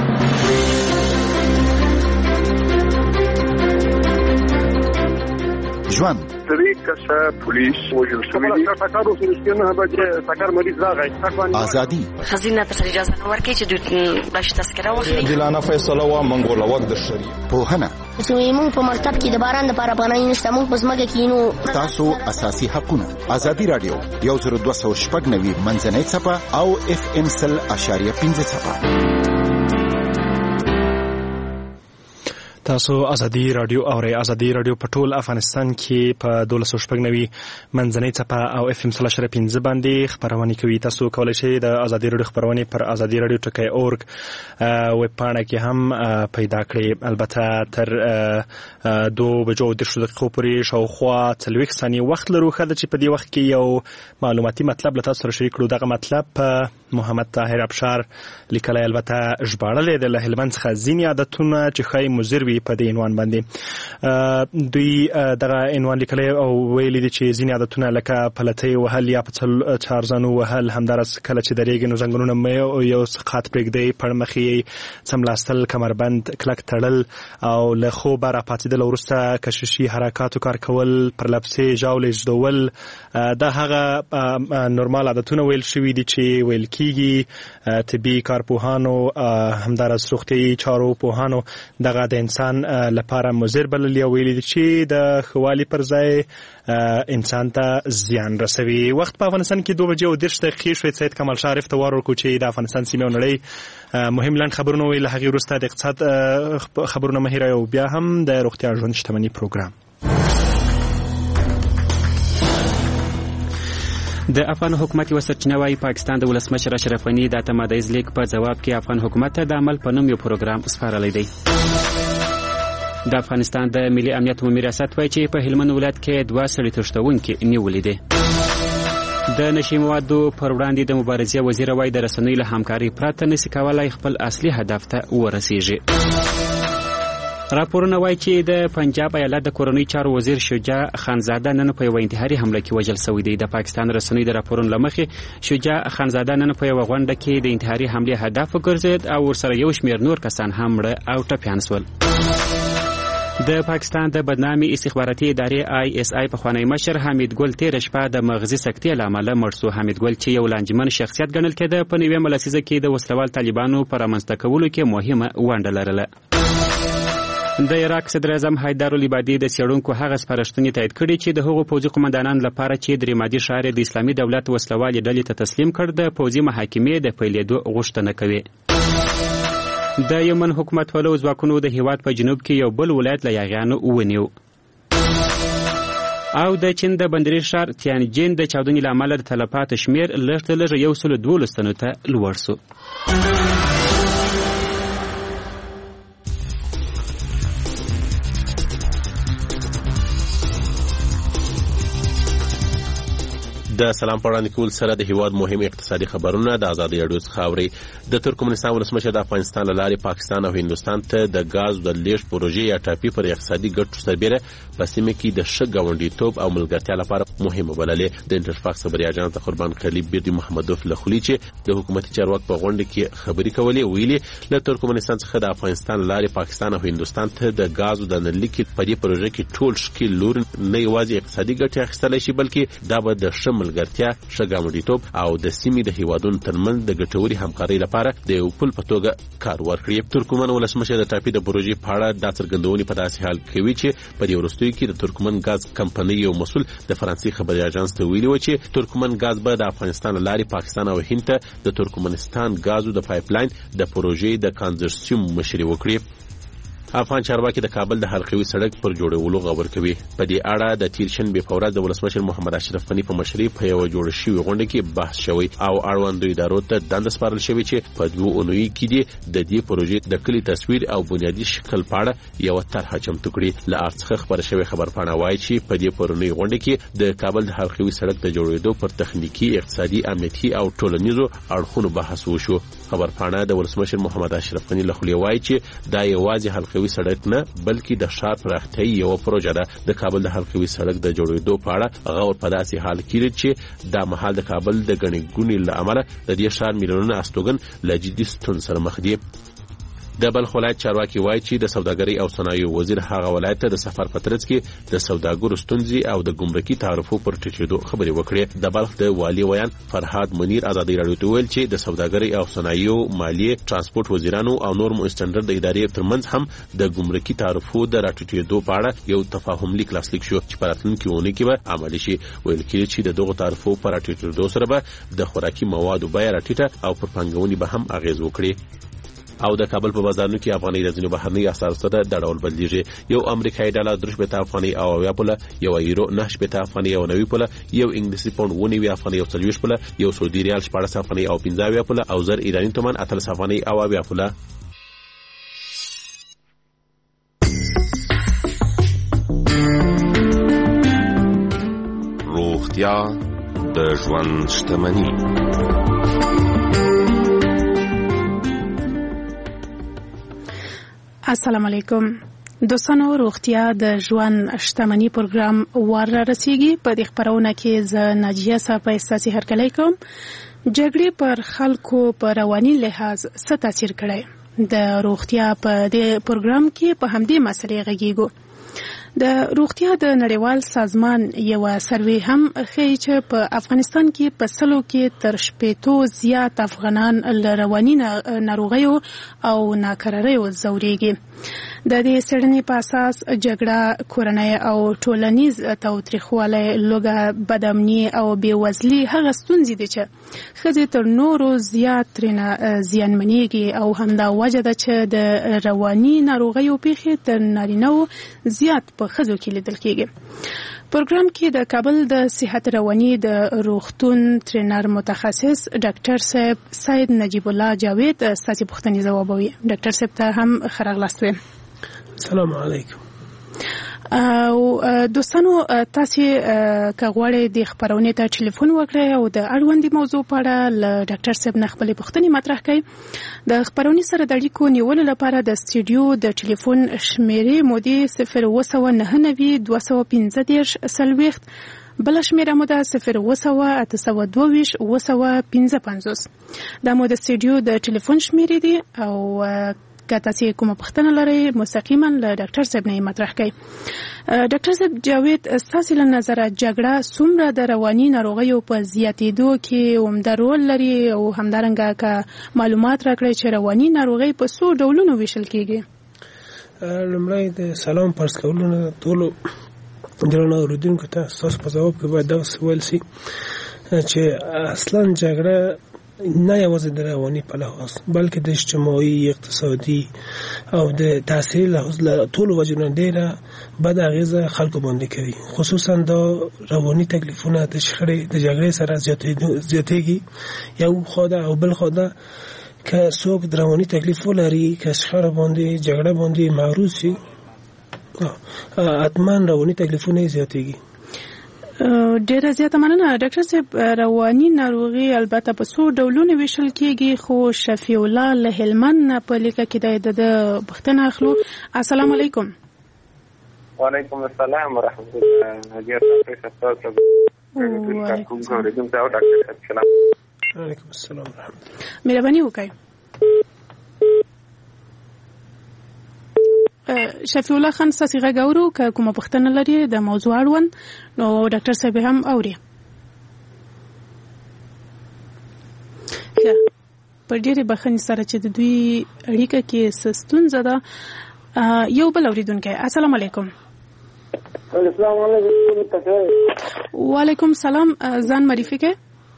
ژوند درې کسه پولیس وژل شوي دي. ټکر وسو نه بچ ټکر مریض راغی. ازادي خزینه ته اجازه نه ورکړي چې دوی باش تذکره واخلي. دلانه فیصله وا منګول وخت د شری پوهنه زموږ په مکتب کې د باران لپاره پناه نشته. موږ په ځمکه کې نو تاسو اساسي حقونه. ازادي رادیو یو زر دوه سوه شپږ نوي منځنۍ څپه او اف ام سل اشاریه پنځه څپه. تاسو ازادي رادیو اورئ. ازادي رادیو په ټول افغانستان کې په دولس شپږ نوي منځنۍ څپه او اف ام سلاش پنځه باندې خبرونه کوي. تاسو کولای شئ د ازادي رادیو خبرونه پر ازادي رادیو ټکی اورګ ویب پاڼه کې هم پیدا کړئ. البته تر دو بجو د شو دقیقو پورې شاوخوا څلوېښت ثانیې وخت لرو. ښه ده چې په دې وخت کې یو معلوماتي مطلب له تاسو سره شریک کړو. دغه مطلب په محمد طاهر ابشار لیکلی، البته ژباړلی دی له هلمند څخه. ځینې عادتونه چې ښایي مضر وي په دې عنوان باندې دوی دغه عنوان لیکلی او ویلي دي چې ځینې عادتونه لکه پلتۍ وهل یا په چارزانو وهل، همداراز کله چې درېږي نو زنګنونه مه یو سقاط پرېږدئ، پړمخې څملاستل، کمربند کلک تړل او له خوبه راپاڅېدل وروسته کششي حرکاتو کار کول، پرلپسې ژاولې ژدول، دا هغه نورمال عادتونه ویل شوي دي چې ویل کېږي. طبي کارپوهانو همداراز روغتیایي چارو پوهانو دغه د انسان لپاره مضر بللي او ویلي دي چې د ښه والي پر ځای انسان ته زیان رسوي. وخت په افغانستان کې دوه بجې او دېرش دقیقې شوې. سید کمال شارف ته وار ورکړو چې د افغانستان سیمې او نړۍ مهم لنډ خبرونه ویل، هغې وروسته د اقتصاد خبرونه مه هېروئ او بیا هم د روغتیا ژوند شتمني پروګرام. د افغان حکومت یو سرچینه وايي پاکستان د ولسمشر اشرف غني د اعتمادیز لیک په جواب کې افغان حکومت ته د عمل په نوم یو پروګرام سپارلی دی. د افغانستان د ملي امنیت عمومي ریاست وايي چې په هلمند ولایت کې دوه سړي تښتونکي نیولي دي. د نشي موادو پر وړاندې د مبارزې وزیر وايي د رسنیو له همکارۍ پرته نشي کولای خپل اصلي هدف ته ورسیږي. راپورونه وايي چې د پنجاب ایالت د کورنۍ چارو وزیر شجاع خانزاده نن په یو انتحاري حمله کې وژل شوی دی. د پاکستان رسنیو د راپورونو له مخې شجاع خانزاده نن په یوه غونډه کې د انتحاري حملې هدف وګرځېد او ورسره یو شمېر نور کسان هم مړه او ټپیان شول. د پاکستان د بدنامي استخباراتي ادارې آی اس آی پخوانی مشر حمید ګل تېره شپه د مغزي سکتې له امله مړ شو. حمید ګل چې یو لانجمن شخصیت ګڼل کېده، په نوې ملسیزه کې د وسلوال طالبانو په رامنځته کولو کې مهمه ونډه لرله. د عراق صدر اعظم حیدر العبادي د څېړونکو هغه سپارښتنې تایید کړي چې د هغو پوځي قمندانانو لپاره چې درې مادي ښار د اسلامي دولت وسلوالې ډلې ته تسلیم کړ د پوځي محاکمې د پیلېدو غوښتنه کوي. د یمن حکومت ولو ځواکونو د هیواد په جنوب کې یو بل ولایت له یاغیانو ونیو. او د چین د بندري ښار تیانجین د چاودنې له امله د تلفاتو شمېر لږ تر لږه یو سلو دولس تنو ته لوړ سو. د سلام پړاندې کول سره د هیواد مهم اقتصادي خبرونه د ازادي رادیو څخه اوري. د ترکمنستان ولسمشر د افغانستان له لارې پاکستان او هندوستان ته د غاز د لیږد پروژې یا ټاپي پر اقتصادي ګټو سربېره په سیمه کې د ښه ګاونډیتوب او ملګرتیا لپاره مهمه بللې. د انټرفاکس خبري اژانس د قربان کلی بیردي محمدوف لخولي چې د حکومتي چارواکو په غونډه کې خبري کولې ویلي له ترکمنستان څخه د افغانستان لارې پاکستان او هندوستان ته د غاز د نلیکې په دې پروژې کې ټول شکل لور نه یوازې اقتصادي ګټې اخیستل شي بلکې دا به د ښه ملګرتیا، ښه ګاونډیتوب او د سیمې د هیوادونو ترمنځ د ګټوري همکارۍ لپاره د یو پل په توګه کار ورکړي. ترکمن ولسمشر د ټاپي د پروژې په اړه دا څرګندونې په داسې حال کوي چې په دې وروستیو کې د ترکمن غاز کمپنۍ یو مسؤل د فرانسې خبري اژانس ته ویلي و چې ترکمن غاز به د افغانستان له لارې پاکستان او هند ته د ترکمنستان غازو د پایپلاین د پروژې د کانزورسیوم مشري وکړي. افغان چارواکي د کابل د حلقوي سړک پر جوړولو غور کوي. په دې اړه د تیر شنبه په ورځ د ولسمشر محمد اشرف غني په مشرۍ په یو جوړ شوی غونډه کې بحث شوی او اړوندو ادارو ته دند سپارل شوی چې په دوه اونۍ کې د دې پروژې د کلی تصویر او بنیادی شکل په اړه یو طرحه چمتو کړي. له ارڅخه خبر شوی خبرپاڼه وایي چې په دې پرونی غونډه کې د کابل د حلقوي سړک د جوړېدو پر تخنیکی، اقتصادي، امنیتي او ټولنیزو اړخونو بحث وشو. خبرپاڼه د ولسمشر محمد اشرف غني لخوا وایي چې دا یوازې حلقوي سړک نه بلکې د ښار پراختیايي یو پروژه ده. د کابل د حلقوي سړک د جوړېدو په اړه غور په داسې حال کې چې د مهال د کابل د غني ګونی له امله د دې ښار میلیونونه استوګن له جدي ستونزو سره مخ دي. د بلخ ولایت چارواکي وایي چې د سوداګرۍ او صنایعو وزیر هغه ولایت ته د سفر په ترڅ کې د سوداګرو ستونزې او د ګمرکي تعرفو پر ټیټېدو خبرې وکړې. د بلخ د والي ویان فرهاد منیر ازادي رادیو ته ویل چې د سوداګرۍ او صنایعو، مالیې، ترانسپورت وزیرانو او نور مستندر د ادارې ترمنځ هم د ګمرکي تعرفو د راټیټېدو په اړه یو تفاهم لیک لاسلیک شو چې په راتلونکي اونۍ کې به عملي شي. ویل کېږي چې د دغو تعرفو پر راټیټېدو سره به د خوراکي موادو بیه راټیټه او پر پانګونې به هم اغیز وکړي. او د کابل په بازارونو کې افغاني د ځینو بهرني اسعارو سره د ډول بدلیږي. یو امریکایي ډالر درې شپېته افغاني او اویا پوله، یو یورو نه شپېته افغاني او نوي پوله، یو انګلیسي پاونډ اووه نوي افغاني او څلوېښت پوله، یو سعودي ریال شپاړس افغاني او پنځه اویا پوله او زر ایراني تومان اتلس افغاني او اویا پوله. روغتیا د ژوند شتمني. السلام علیکم دوستانو، روغتیا د ژوند شتمني پروګرام ور رسیږي. په دې خبرونه کې زه ناجیه صاحب استاسي هرکلی کوم. جګړې پر خلکو په رواني لحاظ څه تاثیر کړی؟ د روغتیا په دې پروګرام کې په همدې مسلې غږیږو. د روغتیا د نړیوال سازمان یو سروې هم ښیي چې په افغانستان کې په سلو کې تر شپېتو زیات افغانان له رواني ناروغیو او ناکراریو ځورېږي. د دې څېړنې په اساس جګړه، کورنۍ او ټولنیز تاوتریخوالی، لوږه، بدامني او بېوزلي هغه ستونزې دي چې ښځې تر نورو زیات ترېنه زیانمنېږي او همدا وجه ده چې د رواني ناروغیو پیښې تر نارینه‌و زیات په ښځو کې لیدل کېږي. پروګرام کې د کابل د صحت رواني د روغتون ټرینر متخصص ډاکټر صاحب سید نجیب الله جاوید ستاسو پوښتنې ځوابوي. ډاکټر صاحب ته هم ښه راغلاست وایم. السلام علیکم. او دوستانو، تاسو که غواړئ د خبرونې ته ټلیفون وکړئ او د اړوندې موضوع په اړه له ډاکټر صاحب نه خپلې پوښتنې مطرح کړئ. د خبرونې سره د اړیکو نیولو لپاره د سټوډیو د ټلیفون شمیرې مودې صفر اووه سوه نهه نوي دوه سوه پنځه دېرش څلوېښت، بله شمیره مو ده صفر اووه سوه اته سوه دوه ویشت اووه سوه پنځه پنځوس. دا مو د سټوډیو د ټلیفون شمیرې دي او که تاسو کومه پوښتنه لرئ مستقیما له ډاکټر صاحب نه مطرح کړئ. ډاکټر صاحب جاوید، ستاسو له نظره جګړه څومره د رواني ناروغیو په زیاتېدو کې عمده رول لري او همدارنګه که معلومات راکړئ چې رواني ناروغۍ په څو ډولونو ویشل کېږي؟ لومړی د سلام پرس کولو نه ټولو درنو اوریدونکو ته ستاسو په ځواب کې باید داسې ویل سي چې اصلا جګړه نه یوازې د رواني په لحاظ بلکې د اجتماعي، اقتصادي او د تحصیل لحاظ له ټولو وجو نه ډېره بده اغېزه خلکو باندې کوي. خصوصا دا رواني تکلیفونه د شخړې د جګړې سره زیاتېږي یو خوا ده، او بل خوا ده که څوک د رواني تکلیف ولري، که شخړه باندې جګړه باندې معروض شي، حتما رواني تکلیفونه زیاتېږي. ډیره زیاته مننه ډاکټر صاحب. رواني ناروغي البته په څو ډولونو ویشل کېږي، خو شفیع الله له هلمند نه په لیکه کې د پوښتنه اخلو. السلام علیکم. وعلیکم السلام ورحمۃ اللہ. نجیب صاحب وعلیکم السلام ورحمۃ اللہ. مهرباني وکړئ. شفیع الله خان ستاسو غږ اورو، که کومه پوښتنه لري د موضوع اړوند نو ډاکټر صاحب هم اوري. په ډېرې بخښنې سره چې د دوی اړیکه کې څه ستونزه ده. یو بل اورېدونکی. السلام علیکم. السلام علیکم. وعلیکم سلام. ځان معرفي کړئ.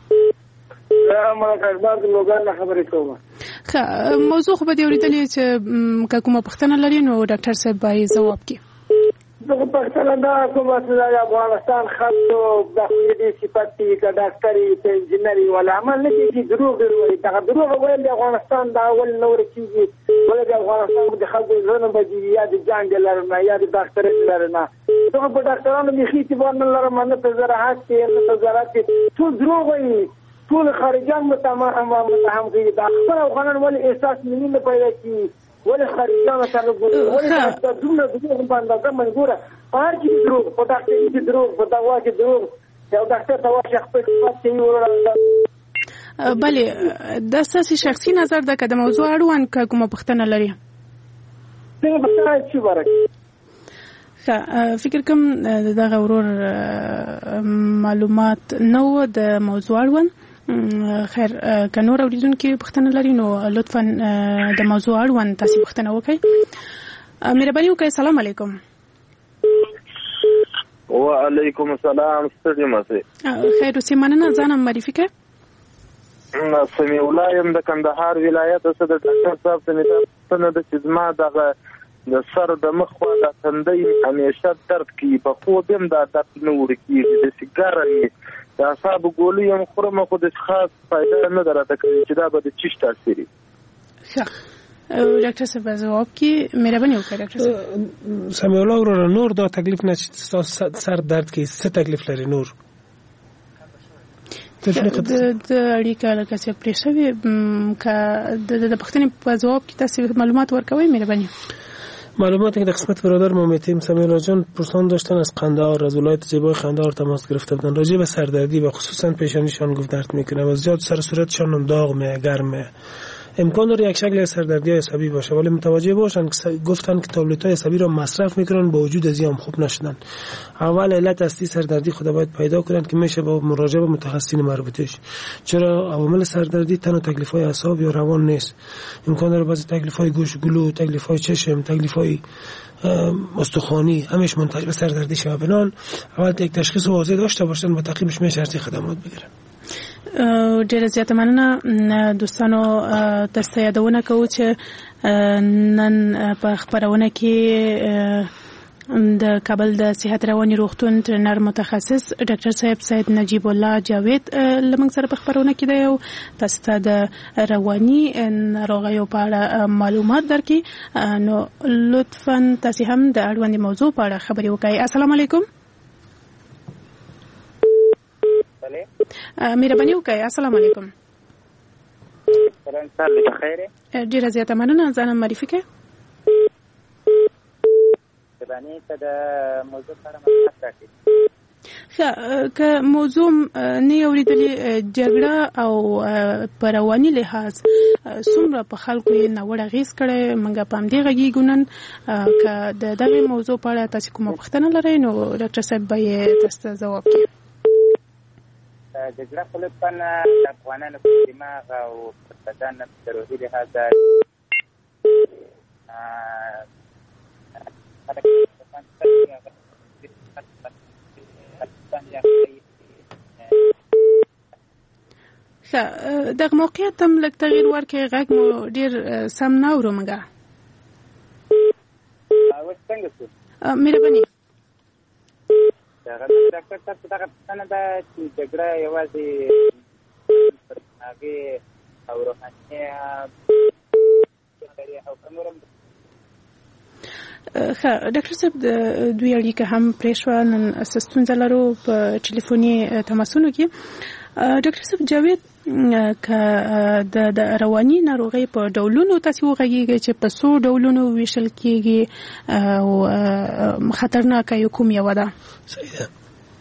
موضوع خو به دې اورېدلې چې که کومه پوښتنه لري نو ډاکټر صاحب به ځواب کړي. دغه پښتنه دا کومه چې د افغانستان خلکو د دې صفات دي چې ډاکټري ته انجینري ولا عمل نه کیږي، دروغ وایي. دا دروغ وایي د افغانستان دا اول نور کیږي، ولې د افغانستان د خلکو ژوند باندې یا د جنگ لرنه یا د ډاکټري لرنه دغه په ډاکټرانو مخې چې باندې لرم نه په زراعت کې نه زراعت کې ټول دروغ وایي، ټول خارجان متهم متهم دي. دا خبر افغانان ولې احساس نه پیدا کوي، ولې خارجان ته ګوري، ولې دا دومره دروغ باندې منګوره هر کی دروغ په ډاکټري کې دروغ په دوا کې دروغ یو ډاکټر ته وايي خپل خدمت کوي ورته. بله دا ستاسو شخصي نظر ده که د موضوع اړوند که کومه پوښتنه لري؟ څنګه پوښتنه چې ورکړي. فکر کوم دغه ورور معلومات نو د موضوع اړوند. خیر که نور اوریدونکي پوښتنه لري نو لطفا د موضوع اړوند تاسو پوښتنه وکړئ. مهرباني وکړئ. السلام علیکم. وعلیکم السلام. ستړي مشه. خیر اوسې مننه. ځان معرفي کړئ. سمیع الله یم د کندهار ولایت څخه. د ډاکټر صاحب ته مې دا پوښتنه ده چې زما دغه د سر د مخ خوا د تندی همیشه درد کوي، په خوب هم دا درد نه وړي کېږي، داسې ګرم وي، د اعصابو ګولۍ هم خورم خو داسې خاص فایده نه ده راته کوي چې دا به د چیش تاثیر وي. ښه ډاکټر صاحب ځواب کې مهرباني وکړئ. ډاکټر صاحب سمیع الله وروره نور دا تکلیف نه چې سر درد کوي څه تکلیف لري نور؟ د اړیکه لکه چې پرې شوې که د پښتنې په ځواب کې تاسو معلومات ورکوئ مهرباني. معلوماتی که در قسمت برادر ما میتیم سمیع الله جان پرسان داشتن از قندهار، از ولایت زیبای قندهار تماس گرفته بودن راجع به سردردی و خصوصا پیشانیشان گفت درد میکنه و زیاد سر صورتشان هم داغمه گرمه. امکان داره یک شکل سردردی عصبی باشه ولی متوجه باشن که گفتن که تابلت های عصبی را مصرف میکنن با وجود از هم خوب نشدن. اول علت اصلی سردردی خود باید پیدا کنن که میشه با مراجعه به متخصصین مربوطش. چرا عوامل سردردی تنها تکلیف های اعصاب یا روان نیست. امکان داره بعضی تکلیف های گوش گلو، تکلیف های چشم، تکلیف های استخوانی همش منتج به سردردی شوه. بنان اول یک تشخیص واضح داشته باشن و تعقیبش میشه ارزی خدمات بگیرن. ډیره زیاته مننه دوستانو. تاسو یادونه کوو چې نن په خبرونه کې د کابل د صحت رواني روغتون ټرینر متخصص ډاکټر صاحب سید نجیب الله جاوید لمنګ سره په خبرونه کې دی او تاسو ته د رواني ناروغیو په اړه معلومات درکړي. نو لطفا تاسو هم د اړوندې موضوع په اړه خبرې وکړئ. السلام علیکم. مهرباني وکړئ. السلام علیکم. سلام تعالی بخیر. ډیره زیاته مننه. ځان معرفي کړئ. باندې ته د موضوع سره مطرح کړئ. ښه که موضوع نه اوریدلې جګړه او په رواني لحاظ څومره په خلکو یې ناوړه اغېز کړی موږ په همدې غږیږو نن. که د دغې موضوع په اړه تاسو کومه پوښتنه لرئ نو ډاکټر صاحب به یې تاسو ته ځواب کړي. جګړه خو لطفا د افغانانو په دماغ او په بدن د روحي لحاظه ښه دغه موقعیت هم لږ تغییر ورکړئ. غږ مو ډېر سم نه اورو موږ. اوس څنګه شو؟ مهرباني. دغه ډاکټر صاحب دغه پوښتنه ده چې جګړه یوازې پر هغې او روحاني او نورم. ښه ډاکټر صاحب د دوی اړیکه هم پرې شوه. نن ستونزه لرو په ټلیفوني تماسونو کې. ډاکټر صاحب جاوید که د رواني ناروغۍ په ډولونو تاسو وغږیږئ چې په څو ډولونو ویشل کېږي او خطرناکه یو کوم یوه ده؟ صحیح ده.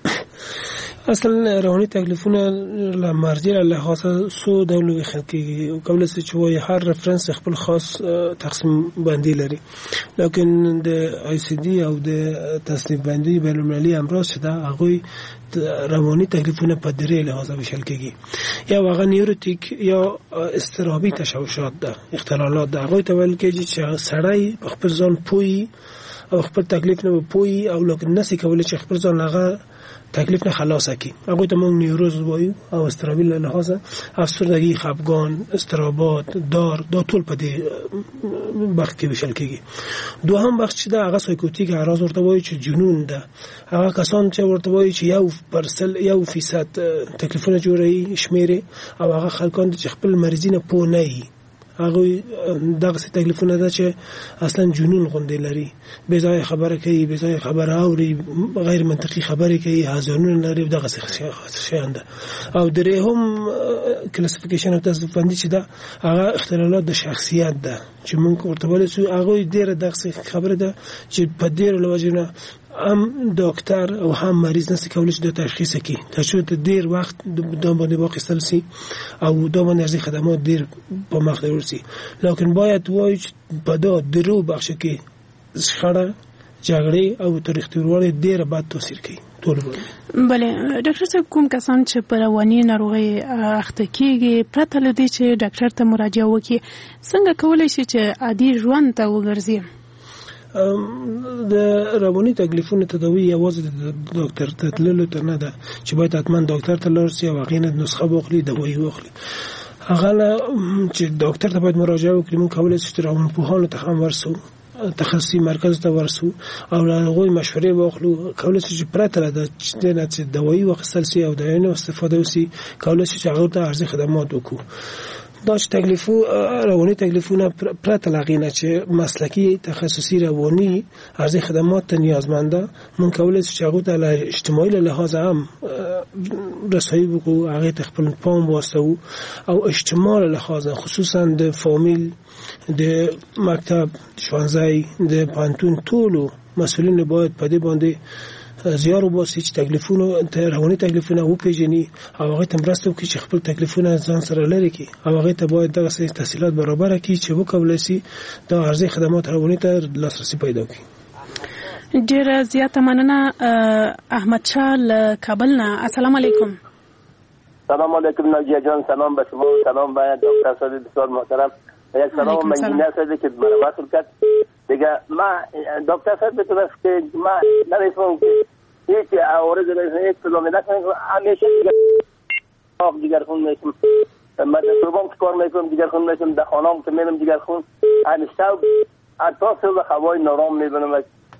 اصلا رواني تکلیفونه له مرجع له لحاظ څو ډول ویشل کېږي. کولی شي چې وایي هر رفرنس خپل خاص تقسیم بندي لري، لکن د آی سی دی او د تصنیف بندي بین‌المللي امراض چې ده هغوی رواني تکلیفونه په درې لحاظه ویشل کېږي. یا هغه نیوروتیک یا اضطرابي تشوشات ده، اختلالات ده. هغوی ته ویل کېږي چې سړی په خپل ځان پوهي او خپل تکلیف نه پوهي او لکه نسي کولی چې خپل ځان هغه تکلیف نه خلاص کی. هغه ته موږ نیوروز وایو او استرابی له لحاظه افسردگی، خفګان، استرابات، دار دا ټول په دې بخت کې وشل کېږي. دوهم بخت چې دا هغه سایکوتیک اعراض ورته وایي چې جنون ده. هغه کسان چې ورته وایي چې یو پرسل یو فیصد تکلیفونه جوړوي شمیره او هغه خلکان چې خپل مریضی نه پوه نه وي هغه دغه تکلیفونه ده چې اصلا جنون غوندې لري، به ځای خبره کوي، به ځای خبره اوري، غیر منطقي خبرې کوي، هزارونه لري. دغه شیان ده. او درې هم کلاسیفیکیشن of تصنیف بندي چې ده هغه اختلالات د شخصیت ده چې موږ ورته وایو چې هغه ډېره دغه خبره ده چې په ډېر لوجنه هم ډاکټر او هم مریض نسي کولای چې د تشخیص کی تاسو ته ډیر وخت د باندې واقعستل سي او د باندې خدمات ډیر په مخ ورسي. لکه باید وایي چې په دا درو بخش کې شخړه، جګړې او تاریخ تیروالی ډیر بد تاثیر کوي ټول. بله ډاکټر صاحب کوم کسان چې په رواني ناروغۍ اخته کېږي پرته له دې چې ډاکټر ته مراجعه وکړي څنګه کولی شي چې عادي ژوند ته وګرځي؟ د رواني تکلیفونو تداوی یوازې د ډاکټر ته تللو ته نه ده چې باید حتما ډاکټر ته لاړ شي او هغې نه نسخه واخلي، دوايي واخلي. هغه چې ډاکټر ته باید مراجعه وکړي موږ کولای شو چې روانپوهانو ته هم ورسو تخصصي مرکز ته ورسو او له هغوی مشورې واخلو کولای شو چې پرته له دې چې دوايي واخیستل شي او د عینو استفاده وشي کولای شو چې هغه ته ارزي خدمات وکړو دا چې تکلیفو رواني تکلیفونه پرته له هغې نه چې مسلکي تخصصي رواني ارزي خدمات ته نیازمنده مونږ کولای شو چې هغو ته له اجتماعي له لحاظه هم رسایي وکړو هغې ته خپل پام واستوو او اجتماع له لحاظه خصوصا د فامیل د مکتب ښوونځی د پوهنتون ټولو مسؤلین باید په دې باندې زیار وباسي چې تکلیفونه رواني تکلیفونه وپېژني او هغې ته مرسته وکړي چې خپل تکلیفونه ځان سره لرې کړي او هغې ته باید دغسې تحصیلات برابره کړي چې وکولی شي دا عرضي خدمات رواني ته لاسرسي پیدا کړي. ډېره زیاته مننه. احمد شاه له کابل نه، السلام علیکم. سلام علیکم ناجیه جان، سلام به شما، سلام به دکتر صاحب بسیار محترم، یک سلام به انجینیر صاحب که مرا کرد. دیگه ما دکتر صاحب به طرف که ما نمیفهمم که هیچ عوارض هیچ کدوم نکنم، همیشه دیگر آب دیگر خون میشم، من صبحم کار میکنم دیگر خون میشم، در خانه‌ام که میرم دیگر خون، همیشه حتی صبح هوای نرم میبینم.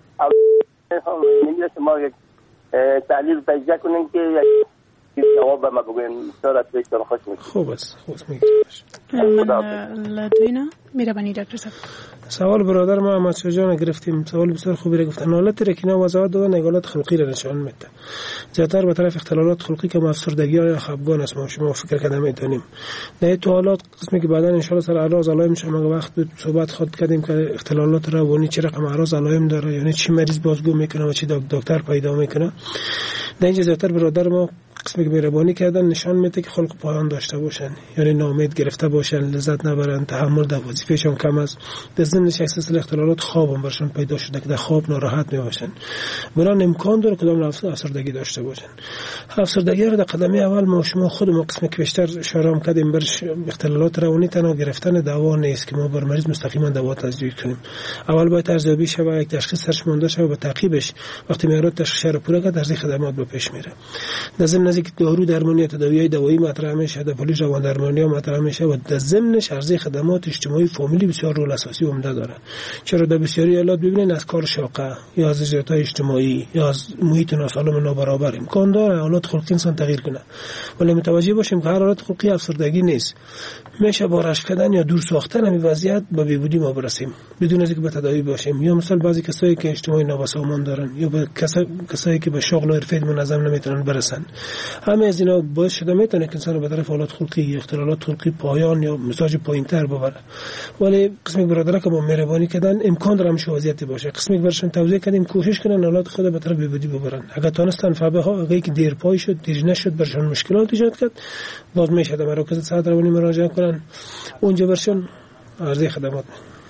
او نمیشه شما یک تحلیل تجزیه کنیم که یک جواب به ما بگوین سرات بسیار خوش میشه. خوب است، خوب میگه. من لدوینا میربانی دکتر صاحب. سوال برادر ما احمد شاه جان گرفتیم، سوال بسیار خوبی را گفتن. حالت رکینا وضاحت دادن نگالات خلقی را نشان میده. زیادتر به طرف اختلالات خلقی که افسردگی یا خفگان است ما شما فکر کردن میتونیم. در تو حالات قسمی که بعداً ان شاء الله سر اعراض علائم شما وقت صحبت خود کردیم که اختلالات روانی چه رقم اعراض علائم داره، یعنی چی مریض بازگو میکنه و چی دکتر پیدا میکنه. در اینجا زیادتر برادر ما قسمی که مهربانی کردن نشان میده که خلق پایان داشته باشن، یعنی ناامید گرفته باشن، لذت نبرن، تحمل در وظیفه‌شون کم است. در ضمن سلسله اختلالات خواب هم برشون پیدا شده که در خواب ناراحت میباشن، برای امکان داره کدام افسردگی داشته باشن. افسردگی رو در قدمی اول ما شما خود ما قسمی که بیشتر اشاره کردیم برش اختلالات روانی تنها گرفتن دوا نیست که ما بر مریض مستقیما دوا تجویز کنیم. اول باید ارزیابی شه و یک تشخیص سرش مونده شه و با تعقیبش وقتی معیارات تشخیص رو پوره کرد ارزی خدمات به پیش میره. در ضمن از اینکه دارو درمانی تداوی دوایی مطرح میشه، در پلیس روان درمانی مطرح میشه و در ضمنش ارزی خدمات اجتماعی فامیلی بسیار رول اساسی و عمده داره. چرا در بسیاری حالات ببینید از کار شاقه یا از اجراءات اجتماعی یا از محیط ناسالم نابرابر امکان داره حالات خلقی انسان تغییر کنه، ولی متوجه باشیم که هر حالت خلقی افسردگی نیست. میشه با رشد کردن یا دور ساختن همین وضعیت به بیهودی ما برسیم بدون از اینکه به تداوی باشیم. یا مثلا بعضی کسایی که اجتماعی نابسامان دارن یا به کسایی که به شغل و حرفه منظم نمیتونن برسن، همه از اینا باعث شده میتونه که انسان به طرف حالات خلقی، اختلالات خلقی پایان یا مزاج پایینتر ببره. ولی قسمی برادرها که با مهربانی کردن امکان داره همش وضعیتی باشه. قسمی که برشون توضیح کردیم کوشش کنن حالات خود به طرف بیهودی ببرن. اگه تونستن فبه ها اگه که دیر پای شد، دیر نشد، برشون مشکلات ایجاد کرد، باز میشه در مراکز صحت روانی مراجعه کنن، اونجا برشون عرضه خدمات.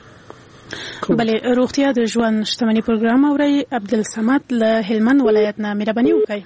بله، روغتیا د ژوند شتمنۍ پروګرام اوري. عبدالصمد له هلمند ولایت نه مهرباني وکړئ.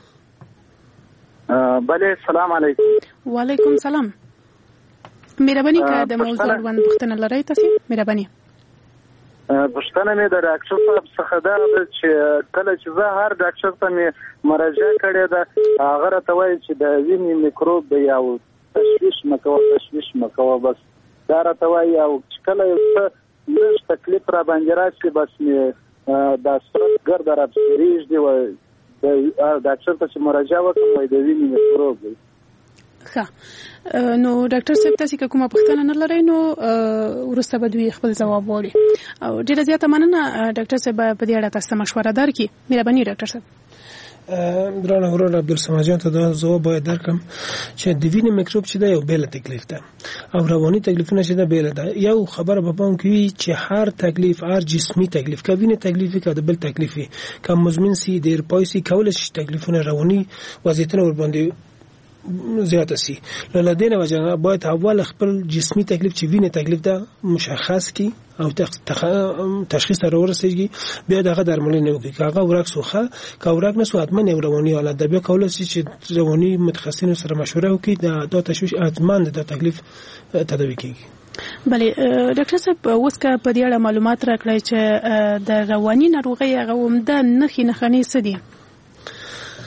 بله، سلام علیکم. وعلیکم سلام. مهرباني که د موضوع اړوند پوښتنه لرئ تاسو مهرباني. پوښتنه مې د ډاکټر صاحب څخه دا ده چې کله چې زه هر ډاکټر ته مې مراجعه کړې ده هغه راته وایي چې د وینې میکروب دی او تشویش مه کوه تشویش مه کوه، بس دا راته وایي. او چې کله یو څه لږ تکلیف را باندې راشي بس مې دا صورت ګرده را پسېږدي و ډاکټر ته چې مراجعه وکړم وایي د وینې میکروب دی. ښه، نو ډاکټر صاحب تاسو که کومه پوښتنه نه لرئ نو وروسته به دوی خپل ځواب وړي. او ډېره زیاته مننه ډاکټر صاحب په دې اړه تاسو ته مشوره درکړي. مهرباني ډاکټر صاحب. درانه ورور عبدالصمد جان ته دا ځواب باید درکم چې د وینې میکروب چې ده یو بیله تکلیف ده او رواني تکلیفونه چې ده بیله ده. یو خبره په پام کې وي چې هر تکلیف، هر جسمي تکلیف که وینې تکلیفي که د بل تکلیفي که مزمن سي دیر پای سي کولی شي تکلیفونه رواني وضعیتونه ورباندې زیات سي. لدينا وجه باید اول خپل جسمي تکلیف چې وینې تکلیف ده مشخص کی او تشخیص را ورسیږي، بیا دغه درملنه وکړي. که هغه ورک سوخه که ورک نه سو حتما یو رواني حالت ده، بیا کولی شي چې رواني متخصصینو سره مشوره وکړي دا تشویش حتما د تکلیف تداوی کیږي. بله ډاکټر صاحب، اوس که په دې اړه معلومات راکړئ چې د رواني ناروغۍ هغه عمده نښې نښانې څه دي؟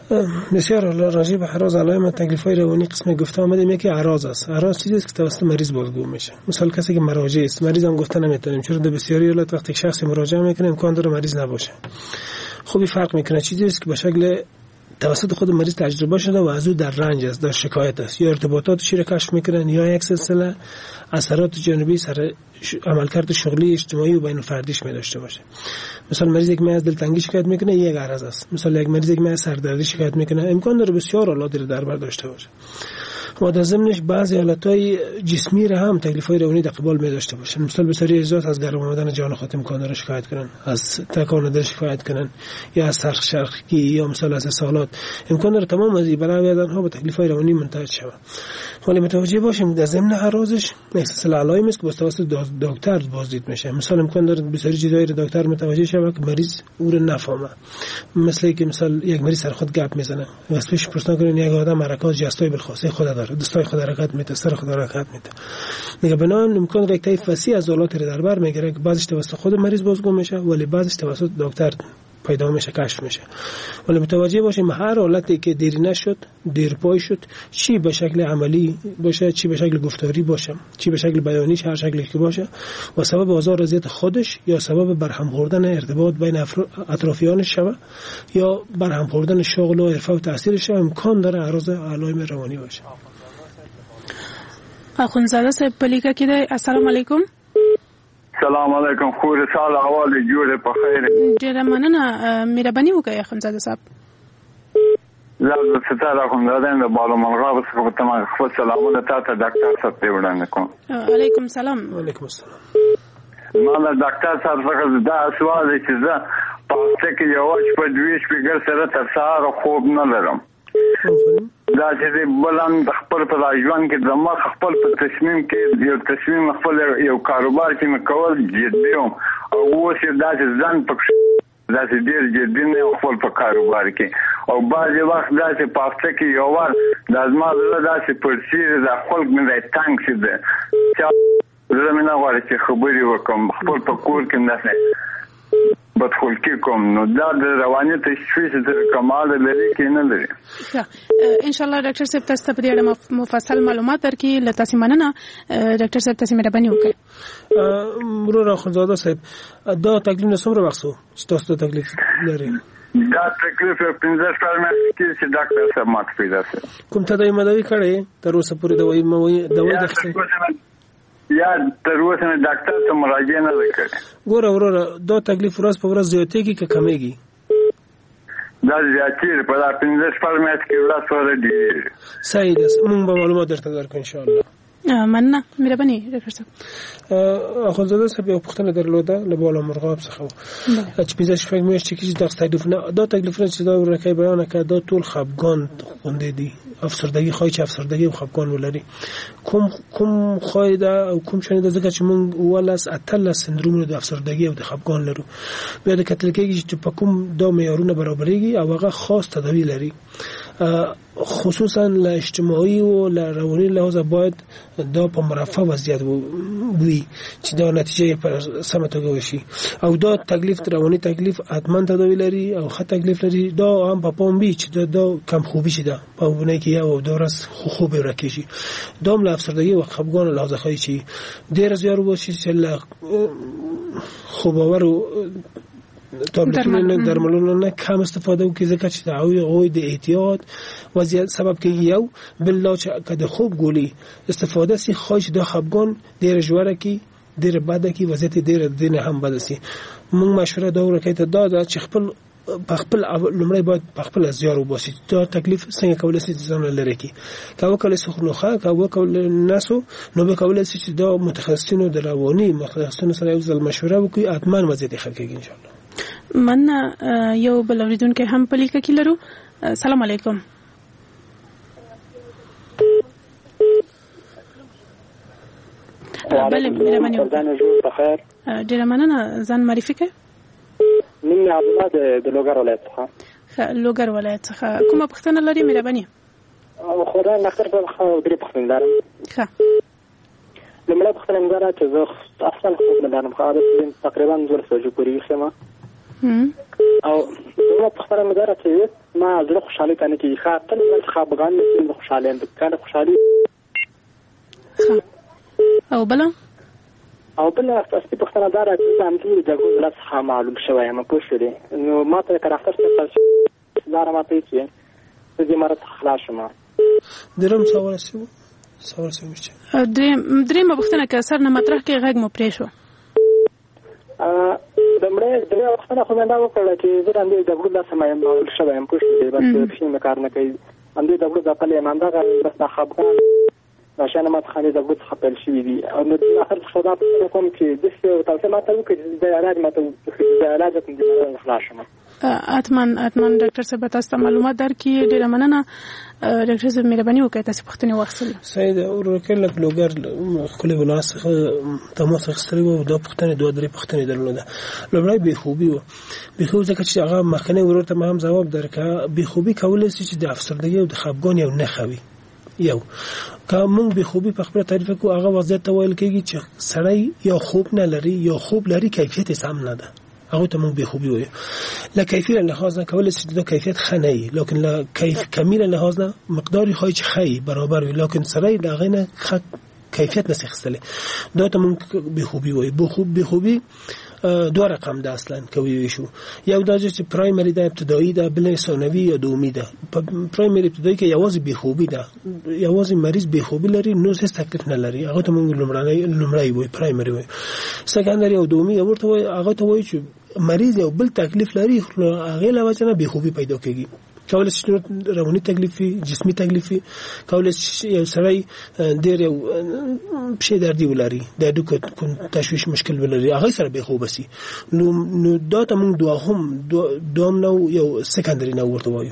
بسیار راجع به اعراض علائم تکلیف‌های روانی قسم گفته آمده یکی اعراض است. اعراض چیزی است که توسط مریض بازگو میشه. مثلا کسی که مراجع است، مریض هم گفته نمیتونیم، چون در بسیاری حالات وقتی شخص مراجعه میکنه امکان داره مریض نباشه. خوبی فرق میکنه چیزی است که به شکل توسط خود مریض تجربه شده و از او در رنج است، در شکایت است، یا ارتباطاتش را کشف میکنن یا یک سلسله اثرات جانبی سر عملکرد شغلی اجتماعی و بین فردیش می داشته باشه. مثلا مریض یک از دلتنگی شکایت میکنه یک عرض است. مثلا یک مریض یک از سردردی شکایت میکنه امکان داره بسیار حالات در بر داشته باشه. و در ضمنش بعضی حالتهای جسمی را هم تکلیف‌های روانی در قبال می داشته باشن. مثلا بسیاری ازات از گرم آمدن جان خود امکان داره شکایت کنن، از تکان دل شکایت کنن، یا از سرخ شرخی، یا مثلا از سالات امکان داره تمام از این برآوردن ها به تکلیف‌های روانی منتهی شود. ولی متوجه باشیم در ضمن اعراضش احساس علائمی است که توسط دکتر بازدید میشه. مثلا امکان داره بسیاری چیزایی رو دکتر متوجه شه که مریض او رو نفهمه. مثلا که مثلا یک مریض سر خود گپ میزنه، واسه پرسنا کنن یک آدم حرکات جستای بالخاصه خود داره، دستای خود حرکت میده، سر خود حرکت میده. دیگه بنابراین امکان داره یک طیف وسیع از حالات رو در بر میگیره که بعضیش توسط خود مریض بازگو میشه ولی بعضیش توسط دکتر پیدا میشه، کشف میشه. ولی متوجه باشیم هر حالتی که دیر نشد، دیر پای شد، چی به شکل عملی باشه، چی به شکل گفتاری باشه، چی به شکل بیانیش، هر شکلی که باشه و سبب آزار اذیت خودش یا سبب برهم خوردن ارتباط بین اطرافیانش شوه یا برهم خوردن شغل و حرفه و تحصیلش شوه، امکان داره اعراض علائم روانی باشه. اخوندزاده صاحب پلیکا کې دی. السلام علیکم. سلام علیکم. خور سال احوال جوړ په خیر. ډیره مننه. مهرباني وکړئ اخوندزاده صاحب. زه د ستاره اخوندزاده د بالو منغاب څخه تمام خپل سلامونه تاسو ډاکټر صاحب ته وړاندې کوم. علیکم سلام. وعلیکم السلام. ما د ډاکټر صاحب څخه دا سوال دی چې زه په هفته کې یو شپه دوه شپې ګر سره تر سهار خوب نه لرم. دا چې بلند خپل په ژوند کې د مخ خپل په تصمیم کې یو تصمیم خپل یو کاروبار کې مکول جدي او اوس دا چې ځان په دا چې ډیر جدي نه خپل په کاروبار کې او بعضی وخت دا چې په هفته کې یو وار د ازما دا چې پرسیر د خلک مې د تانک شي ده چې زمينه غواړي چې خبري وکم خپل په کور کې نه بدخل کې کوم نو دا د رواني تشویش د کمال لري کې نه لري. ان شاء الله ډاکټر صاحب تاسو په دې اړه مفصل معلومات درکې لته سیمانه ډاکټر صاحب تاسو مهرباني وکړئ. مرور اخوندزاده صاحب دا تکلیف نه څومره وخت چې تاسو ته تکلیف لري؟ دا تکلیف پنځه کال مخکې چې ډاکټر صاحب ماته پیدا شو. کوم تداوی مداوی کړی تر اوسه پورې دوايي موي دوايي د یا تر اوسه نه ډاکټر ته مراجعه نه وکړه. ګوره وروره دا تکلیف ورځ په ورځ زیاتېږي که کمیږي؟ دا زیاتېږي په دا پنځه شپږ میاشتې کې ورځ ورځ ډېرېږي. صحیح ده. موږ به معلومات درته درکړو انشاءالله. مننه. مهرباني ډاکټر صاحب. اخوندزاده صاحب یو پوښتنه درلوده له بالا مرغاب څخه چې پنځه شپږ میاشتې کې دا تکلیف نه دا تکلیفونه چې دا ورکه بیان کړه دا ټول خفګان غونډې دي، افسردگی خواهی چې افسردگی او خفګان ولري. کوم کوم خواهی دا او کوم شنه د ځکه چې موږ ولس اتل سندروم د افسردگی او د خفګان لرو بیا د کتل کېږي چې په کوم دا معیارونه برابرېږي او هغه خاص تداوی لري. خصوصا له اجتماعي او له رواني لحاظ باید دا په مرفه وضعیت وي چې دا نتیجه په سمه توګه وشي او دا تکلیف رواني تکلیف حتما تداوی لري او خط تکلیف لري. دا هم په پام وي چې دا, دا کم خوبي شي دا په ونه کې یو دورس خوب ورکیږي. دا هم له افسردگی او خفګان لحاظ خواهي چې ډېر زیار وشي چې له خوباور تابلتونه درملونه نه کم استفاده وکړي ځکه چې تعوی غوی د احتیاط وضعیت سبب کېږي. یو بل چې کده خوب ګولي استفاده سي خواهش د خفګان ډېر ژوره کی ډېر بده کی وضعیت ډېر دینه هم بده سي. موږ مشوره دا ورکړه ته دا چې خپل په خپل لمړی باید په خپل زیار وباسي دا تکلیف څنګه کولای شي ځان لري کی کا وکړي سخنوخه کا وکړي ناسو نو به کولای شي چې دا متخصصینو د رواني متخصصینو سره یو ځل مشوره وکړي اتمن وضعیت ښه کېږي ان شاء الله. من یو بل اوریدونکو هم په لیکه کې لرو. السلام علیکم. بله مهرباني وکړئ. بخیر. ډیره مننه. ځان معرفي کړئ. نوم عبدالله د لوګر ولایت څخه. لوګر ولایت څخه کومه پوښتنه لرئ مهرباني؟ خدای ډاکټر صاحب درې پوښتنې لرم. ښه. لومړی پوښتنه مې دا چې زه اصلا خوب نه لرم، خو تقریبا دولس بجې پورې ویښ یم او دومره پوښتنه مې دا چې ما زړه خوشحالي ته نه کېږي ښه تل ورځ خفګان مې تل خوشحالي یم کنه خوشحالي او بله او بله اصلي پوښتنه دا راځي چې همدې د جګړو له څخه معلوم شوی یم پوه شولې نو ما ته که ډاکټر صاحب لاره ماته وایي چې زه دې مرض څخه خلاص شم درېیم سوال څه و سوال څه و چې درېیمه پوښتنه که سر نه مطرح کې غږ مو پرې شو د مړې درېیمه پوښتنه خو مې دا وکړله چې زه د همدې جګړو له څخه معلوم شوی یم پوه شولې بس پښې مې کار نه کوي همدې جګړو ځپلی یم همدغه بس دا خفګان ناشانه ما څخه د جګړو څخه پیل شوي دي او نو د آخر څخه دا پوښتنه کوم چې داسې توصیه ماته وکړي چې د علاج ماته وکړي د علاج کوم د مرض خلاص شم اتمن اتمن ډاکټر صاحب تاسو ته معلومات درکړي ډیره مننه ډاکټر صاحب مهرباني وکړئ تاسو پوښتنه واخلئ سید اورکل لوګر خپل ولاسخ تماس اخستري وو د پوښتنه دوه درې پوښتنې درلوده لومړی به خوبي وو به خو ځکه چې هغه مخکنی ورته ما هم جواب درکا به خوبي کولای شي چې د افسردګي او د خفګان یو نه خوي یو که موږ به خوبي په خپل تعریف کو هغه وضعیت ته ویل کېږي چې سړی یا خوب نه لري یا خوب لري کیفیت سم نه ده هغه ته موږ به خوبي وایو له کیفیت لحاظ نه کولای شي د کیفیت خنه ای لکن له کیف کمیل لحاظ نه مقداری خای چې خی برابر وي لکن سړی دغه نه کیفیت نسخ استله دا ته موږ به خوبي وایو به خوب به خوبي دوه رقم ده اصلا کوي شو یو دا چې پرایمری ده ابتدایي ده بل ثانوي یا دومي ده پرایمری ابتدایي کې یوازې به خوبي ده یوازې مریض به خوبي لري نو هیڅ تکلیف نه لري هغه ته موږ لومړی لومړی وایي پرایمری وایي سکندري او دومي ورته وایي هغه ته وایي چې مریض یو بل تکلیف لري هغه له وجه نه به خوبي پیدا کوي کولای شي رواني تکلیفي جسمي تکلیفي کولای شي یو سړی ډېر یو پښې دردي ولري د هډوکو تشویش مشکل ولري هغه سره به خوب شي نو نو دا ته موږ دوه هم دوم نو یو سکندري نو ورته وایو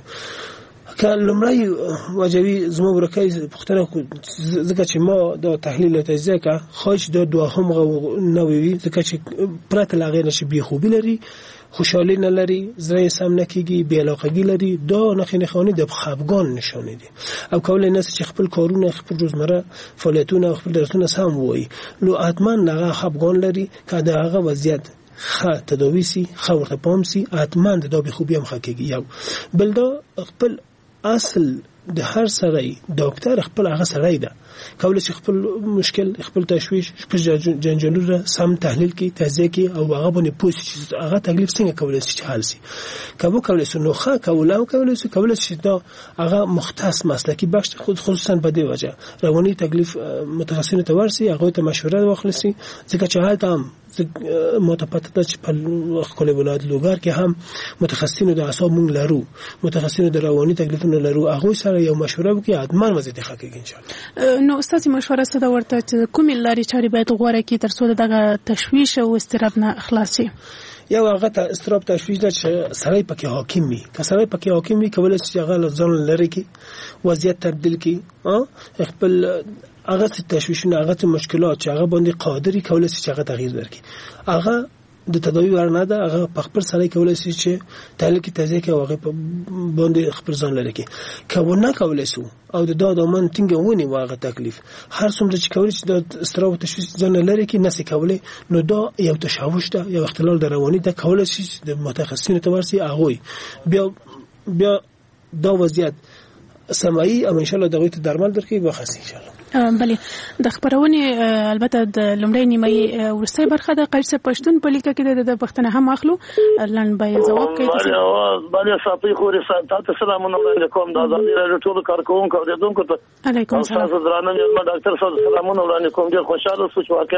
که لومړی واجبي زما ورکه پوښتنه ځکه چې ما دا تحلیل تجزیه کا خواهش دا دوه هم نو وي ځکه چې پرته لاغې نشي به خوبي لري خوشحالی نه لري زړه سم نه کیږي بې علاقګي لري دا نښې نښانې د خفګان نشانې دي او کولای نه چې خپل کارونه خپل روزمره فعالیتونه خپل درسونه سم وایي نو حتما هغه خفګان لري که د هغه وضعیت ښه تداوي سي ښه ورته پام سي حتما دا به خوبي هم ښه کیږي یو بل دا خپل اصل د هر سړی ډاکټر خپل هغه سړی ده کولای شي خپل مشکل خپل تشویش خپل جنجالونه سم تحلیل کی تجزیه کی او هغه باندې پوښتنه چې هغه تکلیف څنګه کولای شي حل شي کبو کولای شي نو ښه کولای کولای شي کولای شي دا هغه مختص مسلکی بخش خود خصوصا په دې وجه رواني تکلیف متخصصین ته ورسي هغه ته مشوره واخلسي ځکه چې حالت هم متپاتته چې په خپل ولایت لوګر کې هم متخصصین د اعصاب مونږ لرو متخصصین د رواني تکلیفونو لرو هغه سره یو مشوره وکړي حتمان وضعیت ښه کیږي ان شاء الله نو استاد مشوره ستاسو ورته چې کومې لارې چارې باید غوړه کی تر څو دغه تشویش او استراب نه خلاصي یو هغه ته استراب تشویش ده چې سړی پکې حاکم وي که سړی پکې حاکم وي کولای شي هغه ځان لري کی وضعیت تبدیل کی خپل هغه تشویشونه هغه مشکلات چې هغه باندې قادری کولای شي چې هغه تغییر ورکړي هغه د تداوی ورنه ده هغه په خپل سره کولای شي چې تحلیل کې تجزیه کوي هغه باندې خپل ځان لري کې کونه کولای شو او د دا د من ټینګ ونی واغه تکلیف هر څومره چې کولای شي د استراب تشویش ځان لري کې نسې کولای نو دا یو تشوش ده یو اختلال د رواني ده کولای شي د متخصصینو ته ورسي هغه بیا بیا دا وضعیت سمایي او ان شاء الله دغه درمل درکې واخصي ان شاء الله بله د خبرونه البته د لومړی نیمه ورسته برخه د قرصه پښتون په لیکه کې د پښتنه هم اخلو لن به جواب کوي بله صافي خوري تاسو سلام علیکم د ازادي راډیو ټول کارکونکو اوریدونکو ته علیکم السلام تاسو درانه مې ډاکټر صاحب سلام علیکم ډیر خوشاله شو چې واقعا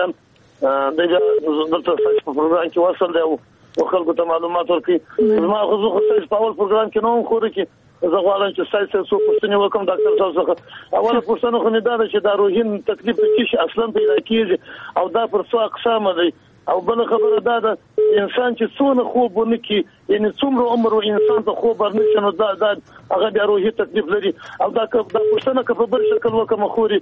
دغه دلته څه په پروګرام کې وصل دی او خلکو ته معلومات ورکړي ما خو خو څه په اول پروګرام کې نو خوري کې زه غواړم چې تاسو څه پوښتنه وکړم ډاکټر صاحب څخه اوله پوښتنه خو نه ده چې دا روحین تکلیف چې اصلا پیدا کیږي او دا پر څو اقسام دي او بل خبره ده دا انسان چې څونه خوب ونکي یعنی څومره عمر انسان ته خوب ورنشي نو دا دا هغه د روحي تکلیف لري او دا دا پوښتنه که په بل شکل وکم خوري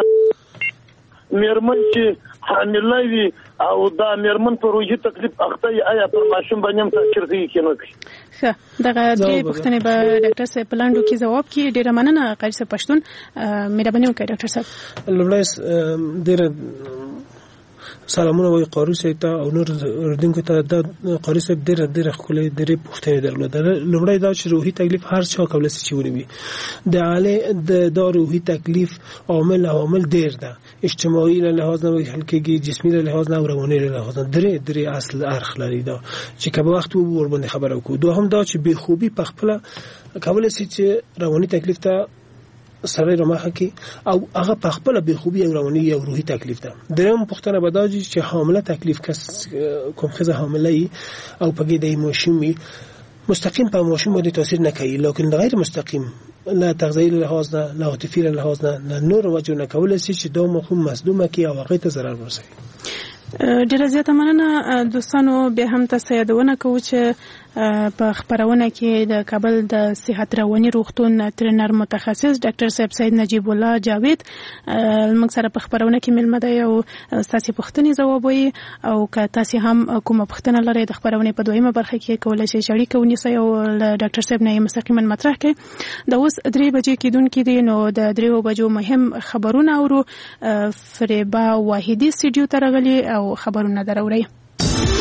میرمن چې حامله وي او دا میرمن په روحي تکلیف اخته آیا پر ماشوم باندې هم تاثیر کوي کنه ښه دغه دې پوښتنې به ډاکټر صاحب پلاندو کې جواب کړي ډیره مننه قرصه پښتون مهرباني وکړئ ډاکټر صاحب لومړی ډیره سلامونه وای قاری صاحب ته او نور اوریدونکو ته. د قاری صاحب ډېر ډېر ښکلې ډېرې پوښتنې درلوده. لومړی دا چې روحي تکلیف هر چا کولی شي چې ونیوي. د عالی د دا روحي تکلیف عامل عوامل ډېر ده. اجتماعي له لحاظ نه حل کېږي، جسمي له لحاظ نه او رواني له لحاظ نه. درې درې اصل اړخ لري دا چې که به وخت ور باندې خبره وکړو. دوهم دا چې بې خوبي په خپله کولی شي چې رواني تکلیف ته سره رمخه کی او هغه په خپل به خوبي او رواني او روحي تکلیف ده. دریم پښتنه بداجي چې حامله تکلیف کس کوم خزه حامله ای او پګې د ماشومي مستقیم په ماشوم باندې تاثیر نه کوي، لکه غیر مستقیم لا تغذیه له لحاظ نه، لا عاطفي له لحاظ نه، نور وجه نه کول شي چې دا مخم مصدومه کی او هغه ته ضرر ورسوي. ډیره زیاته مننه دوستانو. به هم تاسو یادونه کوو چې په خبرونه کې د کابل د صحت رواني روغتون ټرینر متخصص ډاکټر صاحب سید نجیب الله جاوید موږ سره په خبرونه کې ملمه دی او تاسو پوښتنې ځواب وي او که تاسو هم کومه پوښتنه لرئ د خبرونه په دویمه برخه کې کولای شئ شریک ونیسئ او ډاکټر صاحب نه مستقیما مطرح کړئ. د اوس درې بجې کېدونکې دي نو د دریو بجو مهم خبرونه اورو. فریبا واحدی سټډیو ته راغلي او خبرونه دروري.